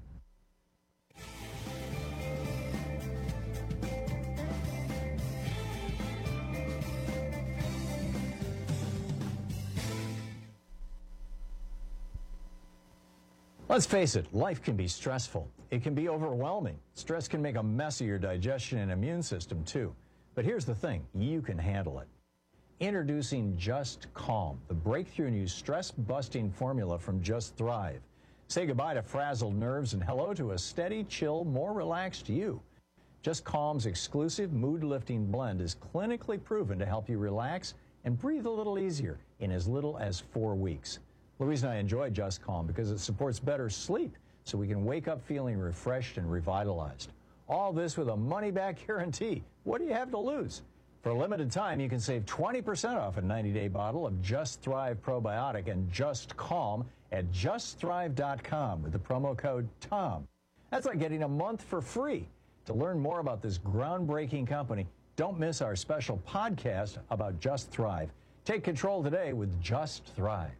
Let's face it, life can be stressful. It can be overwhelming. Stress can make a mess of your digestion and immune system, too. But here's the thing, you can handle it. Introducing Just Calm, the breakthrough new stress-busting formula from Just Thrive. Say goodbye to frazzled nerves and hello to a steady, chill, more relaxed you. Just Calm's exclusive mood-lifting blend is clinically proven to help you relax and breathe a little easier in as little as four weeks. Louise and I enjoy Just Calm because it supports better sleep, so we can wake up feeling refreshed and revitalized. All this with a money-back guarantee. What do you have to lose? For a limited time, you can save twenty percent off a ninety-day bottle of Just Thrive Probiotic and Just Calm at just thrive dot com with the promo code TOM. That's like getting a month for free. To learn more about this groundbreaking company, don't miss our special podcast about Just Thrive. Take control today with Just Thrive.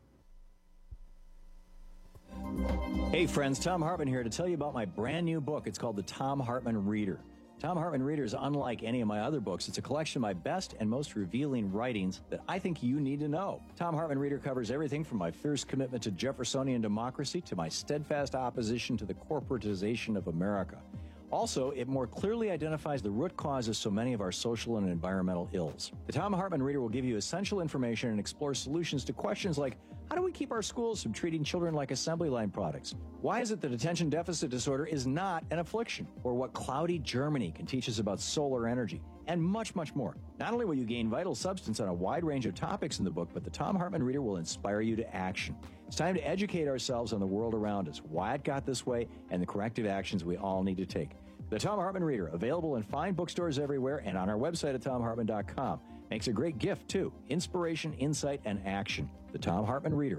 Hey friends, Thom Hartmann here to tell you about my brand new book. It's called The Thom Hartmann Reader. Thom Hartmann Reader is unlike any of my other books. It's a collection of my best and most revealing writings that I think you need to know. Thom Hartmann Reader covers everything from my fierce commitment to Jeffersonian democracy to my steadfast opposition to the corporatization of America. Also, it more clearly identifies the root cause of so many of our social and environmental ills. The Thom Hartmann Reader will give you essential information and explore solutions to questions like, how do we keep our schools from treating children like assembly line products? Why is it that attention deficit disorder is not an affliction? Or what cloudy Germany can teach us about solar energy? And much, much more. Not only will you gain vital substance on a wide range of topics in the book, but the Thom Hartmann Reader will inspire you to action. It's time to educate ourselves on the world around us, why it got this way, and the corrective actions we all need to take. The Thom Hartmann Reader, available in fine bookstores everywhere and on our website at thom hartmann dot com. Makes a great gift, too. Inspiration, insight, and action. The Thom Hartmann Reader.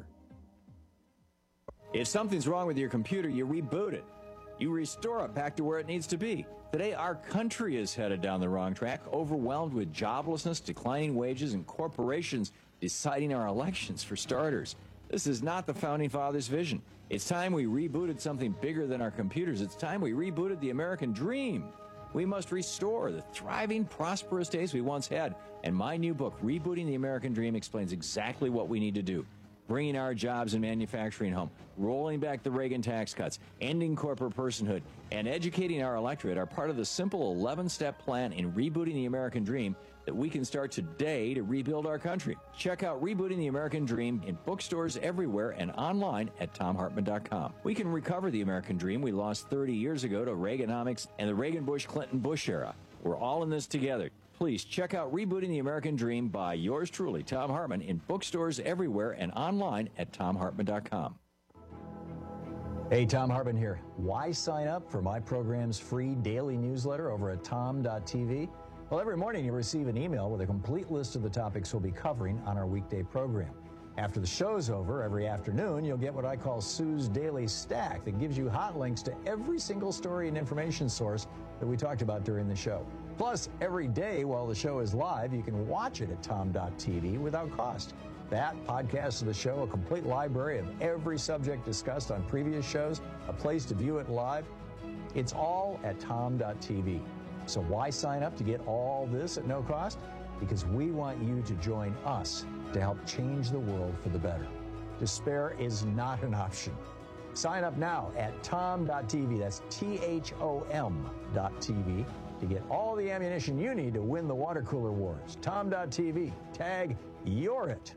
If something's wrong with your computer, you reboot it. You restore it back to where it needs to be. Today, our country is headed down the wrong track, overwhelmed with joblessness, declining wages, and corporations deciding our elections, for starters. This is not the Founding Fathers' vision. It's time we rebooted something bigger than our computers. It's time we rebooted the American dream. We must restore the thriving, prosperous days we once had. And my new book, Rebooting the American Dream, explains exactly what we need to do. Bringing our jobs and manufacturing home, rolling back the Reagan tax cuts, ending corporate personhood, and educating our electorate are part of the simple eleven-step plan in rebooting the American dream that we can start today to rebuild our country. Check out Rebooting the American Dream in bookstores everywhere and online at thom hartmann dot com. We can recover the American dream we lost thirty years ago to Reaganomics and the Reagan-Bush-Clinton-Bush era. We're all in this together. Please check out Rebooting the American Dream by yours truly, Thom Hartmann, in bookstores everywhere and online at thom hartmann dot com. Hey, Thom Hartmann here. Why sign up for my program's free daily newsletter over at tom dot t v? Well, every morning you receive an email with a complete list of the topics we'll be covering on our weekday program. After the show's over, every afternoon, you'll get what I call Sue's Daily Stack that gives you hot links to every single story and information source that we talked about during the show. Plus, every day while the show is live, you can watch it at tom dot t v without cost. That, podcasts of the show, a complete library of every subject discussed on previous shows, a place to view it live, it's all at tom dot t v. So why sign up to get all this at no cost? Because we want you to join us to help change the world for the better. Despair is not an option. Sign up now at tom dot t v. That's T H O M dot T V to get all the ammunition you need to win the water cooler wars. tom dot t v. Tag You're It.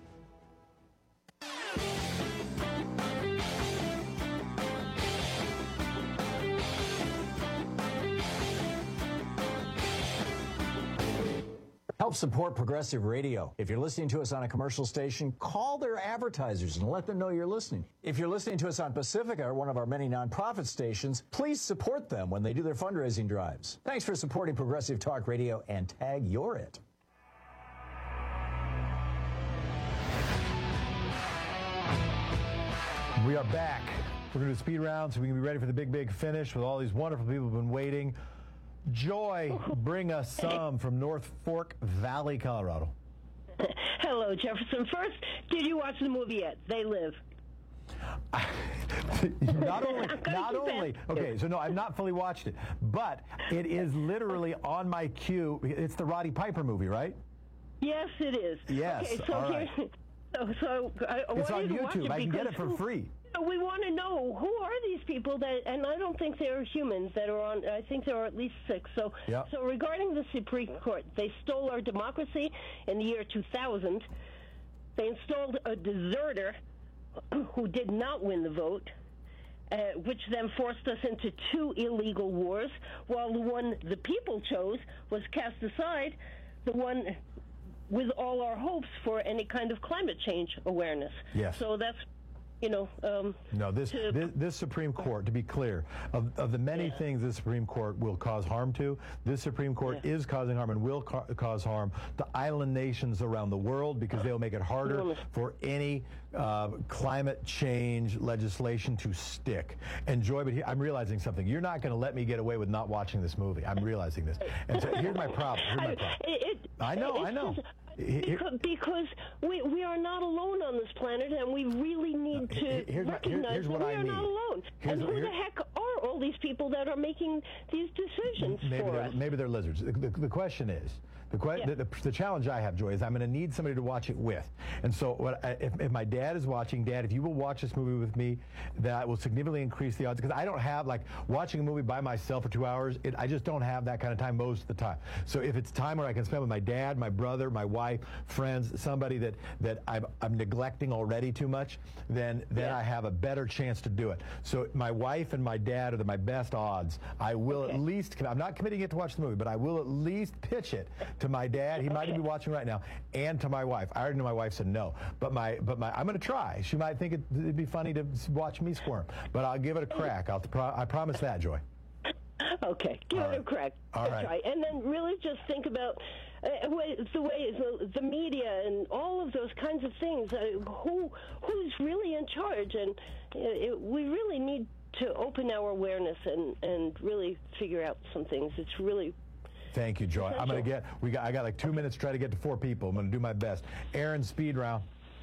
Help support Progressive Radio. If you're listening to us on a commercial station, call their advertisers and let them know you're listening. If you're listening to us on Pacifica, or one of our many nonprofit stations, please support them when they do their fundraising drives. Thanks for supporting Progressive Talk Radio, and tag You're It. We are back. We're going to do a speed round so we can be ready for the big, big finish with all these wonderful people who've been waiting. Joy, bring us some from North Fork Valley, Colorado. Hello, Jefferson. First, did you watch the movie yet? They Live. not only, not only, okay, so no, I've not fully watched it, but it is literally on my queue. It's the Roddy Piper movie, right? Yes, it is. Yes, okay, so all right. Here, so, so I, I it's want on you to watch YouTube. it I can get it for who, free. We want to know, who are these people that, and I don't think they're humans that are on, I think there are at least six. So, yep. so regarding the Supreme Court, they stole our democracy in the year two thousand. They installed a deserter who did not win the vote, uh, which then forced us into two illegal wars, while the one the people chose was cast aside, the one with all our hopes for any kind of climate change awareness. Yes. So that's, you know... Um, no, this, to, this this Supreme Court, to be clear, of, of the many yeah. things this Supreme Court will cause harm to, this Supreme Court yeah. is causing harm and will ca cause harm to island nations around the world, because they will make it harder for any uh, climate change legislation to stick. And Joy, but he, I'm realizing something. You're not going to let me get away with not watching this movie. I'm realizing this. And so here's my problem. Here's my problem. I, it, I know, I know. Just, because, because we, we are not alone on this planet, and we really need to here's recognize my, here, here's that what we I are need. not alone. Here's and who here, the heck are all these people that are making these decisions maybe for they're, us? Maybe they're lizards. The, the, the question is, the, que yeah. the, the, the challenge I have, Joy, is I'm going to need somebody to watch it with. And so what I, if, if my dad is watching, Dad, if you will watch this movie with me, that will significantly increase the odds, because I don't have, like, watching a movie by myself for two hours, it, I just don't have that kind of time most of the time. So if it's time where I can spend with my dad, my brother, my wife, friends, somebody that, that I'm, I'm neglecting already too much, then, then yeah. I have a better chance to do it. So my wife and my dad are the, my best odds. I will okay. at least, I'm not committing it to watch the movie, but I will at least pitch it to my dad. He might be watching right now, and to my wife. I already know my wife said no, but my but my I'm going to try. She might think it, it'd be funny to watch me squirm, but I'll give it a crack. I'll pro I promise that, Joy. Okay, give All it right. a crack. All right. Try. And then really just think about uh, the way the, the media and all of those kinds of things. Uh, who who's really in charge? And uh, it, we really need to open our awareness and and really figure out some things. It's really. Thank you, Joy. I'm going to get, we got, I got like two minutes to try to get to four people. I'm going to do my best. Aaron, speed round.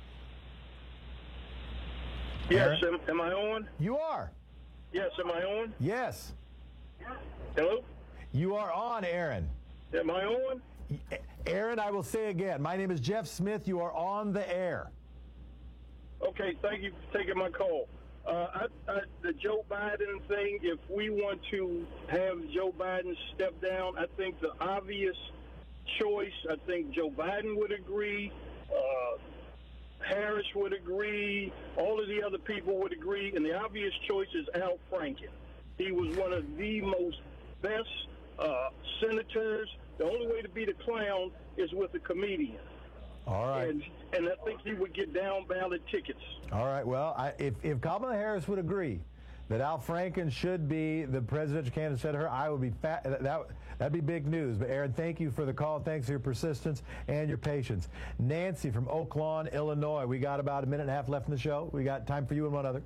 Yes, am, am I on? You are. Yes, am I on? Yes. Hello? You are on, Aaron. Am I on? Aaron, I will say again, my name is Jeff Smith. You are on the air. Okay, thank you for taking my call. Uh, I, I, the Joe Biden thing, if we want to have Joe Biden step down, I think the obvious choice, I think Joe Biden would agree, uh, Harris would agree, all of the other people would agree, and the obvious choice is Al Franken. He was one of the most best uh, senators, The only way to beat a clown is with a comedian. All right. And, and I think he would get down ballot tickets. All right. Well, I, if, if Kamala Harris would agree that Al Franken should be the presidential candidate instead of her, I would be fat. That, that'd be big news. But, Aaron, thank you for the call. Thanks for your persistence and your patience. Nancy from Oak Lawn, Illinois. We got about a minute and a half left in the show. We got time for you and one other.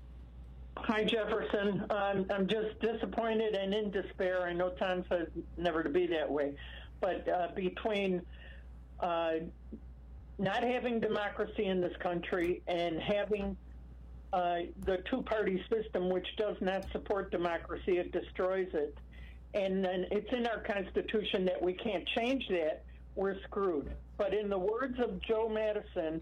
Hi, Jefferson. Um, I'm just disappointed and in despair. I know Tom says never to be that way. But uh, between uh, not having democracy in this country and having uh, the two-party system, which does not support democracy, it destroys it. And then it's in our Constitution that we can't change that, we're screwed. But in the words of Joe Madison,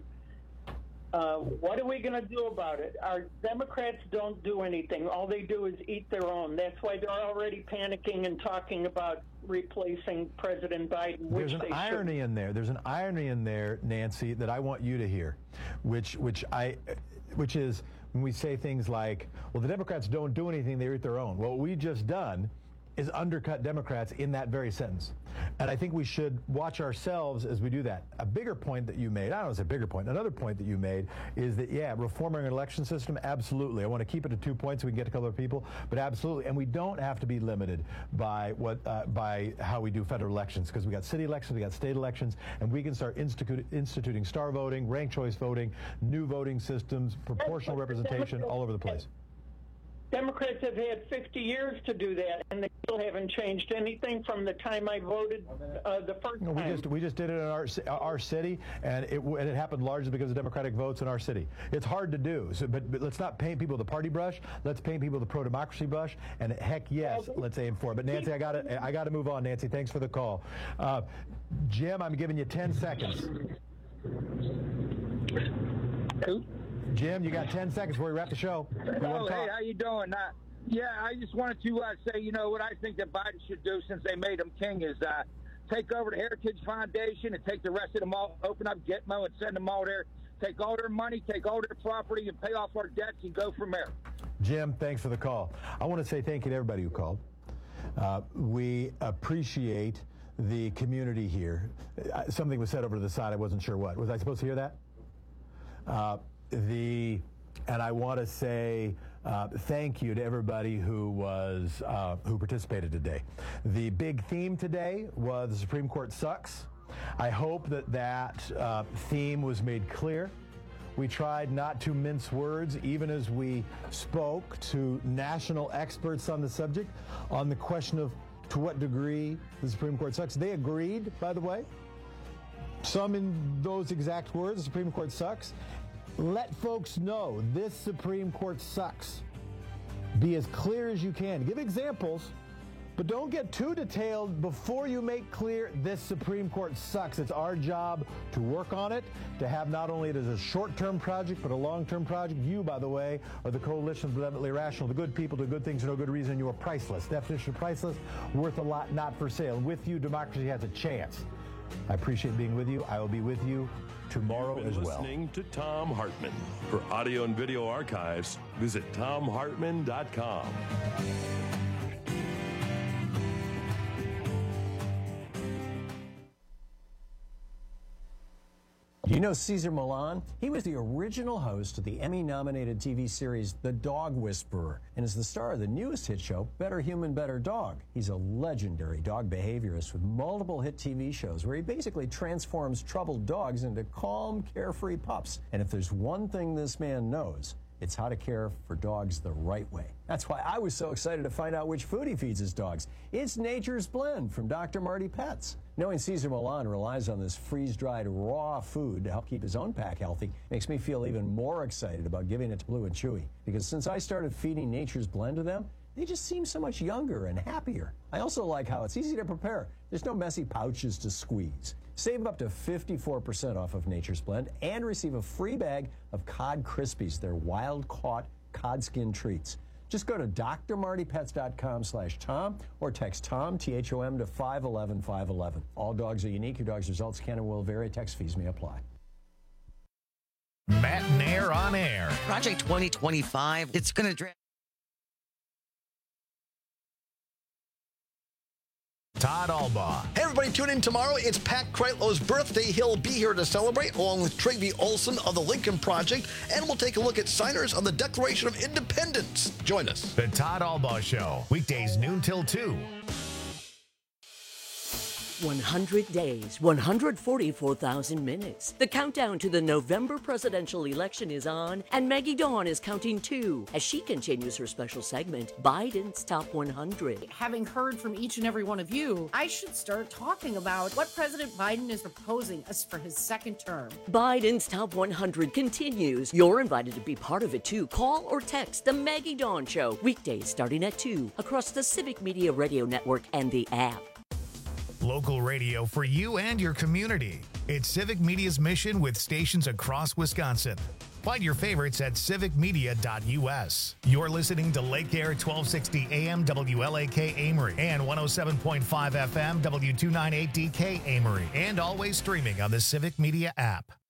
Uh, what are we going to do about it? Our Democrats don't do anything. All they do is eat their own. That's why they're already panicking and talking about replacing President Biden. Which There's an they irony should. in there. There's an irony in there, Nancy, that I want you to hear, which which I, which is when we say things like, "Well, the Democrats don't do anything; they eat their own." Well, what we just done is undercut Democrats in that very sentence. And I think we should watch ourselves as we do that. A bigger point that you made, I don't know if it's a bigger point, another point that you made is that, yeah, reforming an election system, absolutely. I want to keep it to two points so we can get to a couple of people, but absolutely. And we don't have to be limited by what uh, by how we do federal elections, because we got city elections, we got state elections, and we can start institu- instituting star voting, ranked choice voting, new voting systems, proportional representation all over the place. Democrats have had fifty years to do that, and they still haven't changed anything from the time I voted uh, the first No, we time. just we just did it in our our city, and it and it happened largely because of Democratic votes in our city. It's hard to do, so, but, but let's not paint people with the party brush. Let's paint people with the pro-democracy brush, and heck yes, let's aim for it. But Nancy, I got to I got to move on. Nancy, thanks for the call. Uh, Jim, I'm giving you ten seconds. Who? Jim, you got ten seconds before we wrap the show. We Oh, want to hey, talk. how you doing? Uh, yeah, I just wanted to uh, say, you know, what I think that Biden should do since they made him king is uh, take over the Heritage Foundation and take the rest of them all, open up Gitmo and send them all there, take all their money, take all their property and pay off our debts and go from there. Jim, thanks for the call. I want to say thank you to everybody who called. Uh, we appreciate the community here. Uh, something was said over to the side. I wasn't sure what. Was I supposed to hear that? Uh, the and I want to say uh, thank you to everybody who was uh, who participated today. The big theme today was the Supreme Court sucks. I hope that that uh, theme was made clear. We tried not to mince words, even as we spoke to national experts on the subject, on the question of to what degree the Supreme Court sucks. They agreed, by the way. Some in those exact words, the Supreme Court sucks. Let folks know this Supreme Court sucks. Be as clear as you can. Give examples, but don't get too detailed before you make clear this Supreme Court sucks. It's our job to work on it, to have not only it as a short-term project, but a long-term project. You, by the way, are the coalition of benevolently rational, the good people do good things for no good reason. You are priceless. Definition of priceless, worth a lot, not for sale. And with you, democracy has a chance. I appreciate being with you. I will be with you tomorrow You've been as well. listening to Tom Hartman. For audio and video archives, visit tom hartman dot com. Do you know Cesar Millan? He was the original host of the Emmy-nominated T V series The Dog Whisperer and is the star of the newest hit show, Better Human, Better Dog. He's a legendary dog behaviorist with multiple hit T V shows where he basically transforms troubled dogs into calm, carefree pups. And if there's one thing this man knows, it's how to care for dogs the right way. That's why I was so excited to find out which food he feeds his dogs. It's Nature's Blend from Doctor Marty Pets. Knowing Cesar Millan relies on this freeze-dried raw food to help keep his own pack healthy makes me feel even more excited about giving it to Blue and Chewy. Because since I started feeding Nature's Blend to them, they just seem so much younger and happier. I also like how it's easy to prepare. There's no messy pouches to squeeze. Save up to fifty-four percent off of Nature's Blend and receive a free bag of Cod Krispies, their wild-caught cod skin treats. Just go to d r marty pets dot com slash Tom or text Tom, T H O M, to five one one five one one. All dogs are unique. Your dog's results can and will vary. Text fees may apply. Matt Nair on air. Project twenty twenty-five, it's going to drag. Todd Albaugh. Hey, everybody, tune in tomorrow. It's Pat Kreitlow's birthday. He'll be here to celebrate, along with Trygve Olson of the Lincoln Project, and we'll take a look at signers on the Declaration of Independence. Join us. The Todd Albaugh Show, weekdays noon till two. one hundred days, one hundred forty-four thousand minutes. The countdown to the November presidential election is on, and Maggie Dawn is counting too as she continues her special segment, Biden's Top one hundred. Having heard from each and every one of you, I should start talking about what President Biden is proposing us for his second term. Biden's Top one hundred continues. You're invited to be part of it too. Call or text the Maggie Dawn Show, weekdays starting at two, across the Civic Media Radio Network and the app. Local radio for you and your community. It's Civic Media's mission with stations across Wisconsin. Find your favorites at civic media dot U S. You're listening to Lake Air twelve sixty A M W L A K Amory and one oh seven point five F M W two ninety-eight D K Amory, and always streaming on the Civic Media app.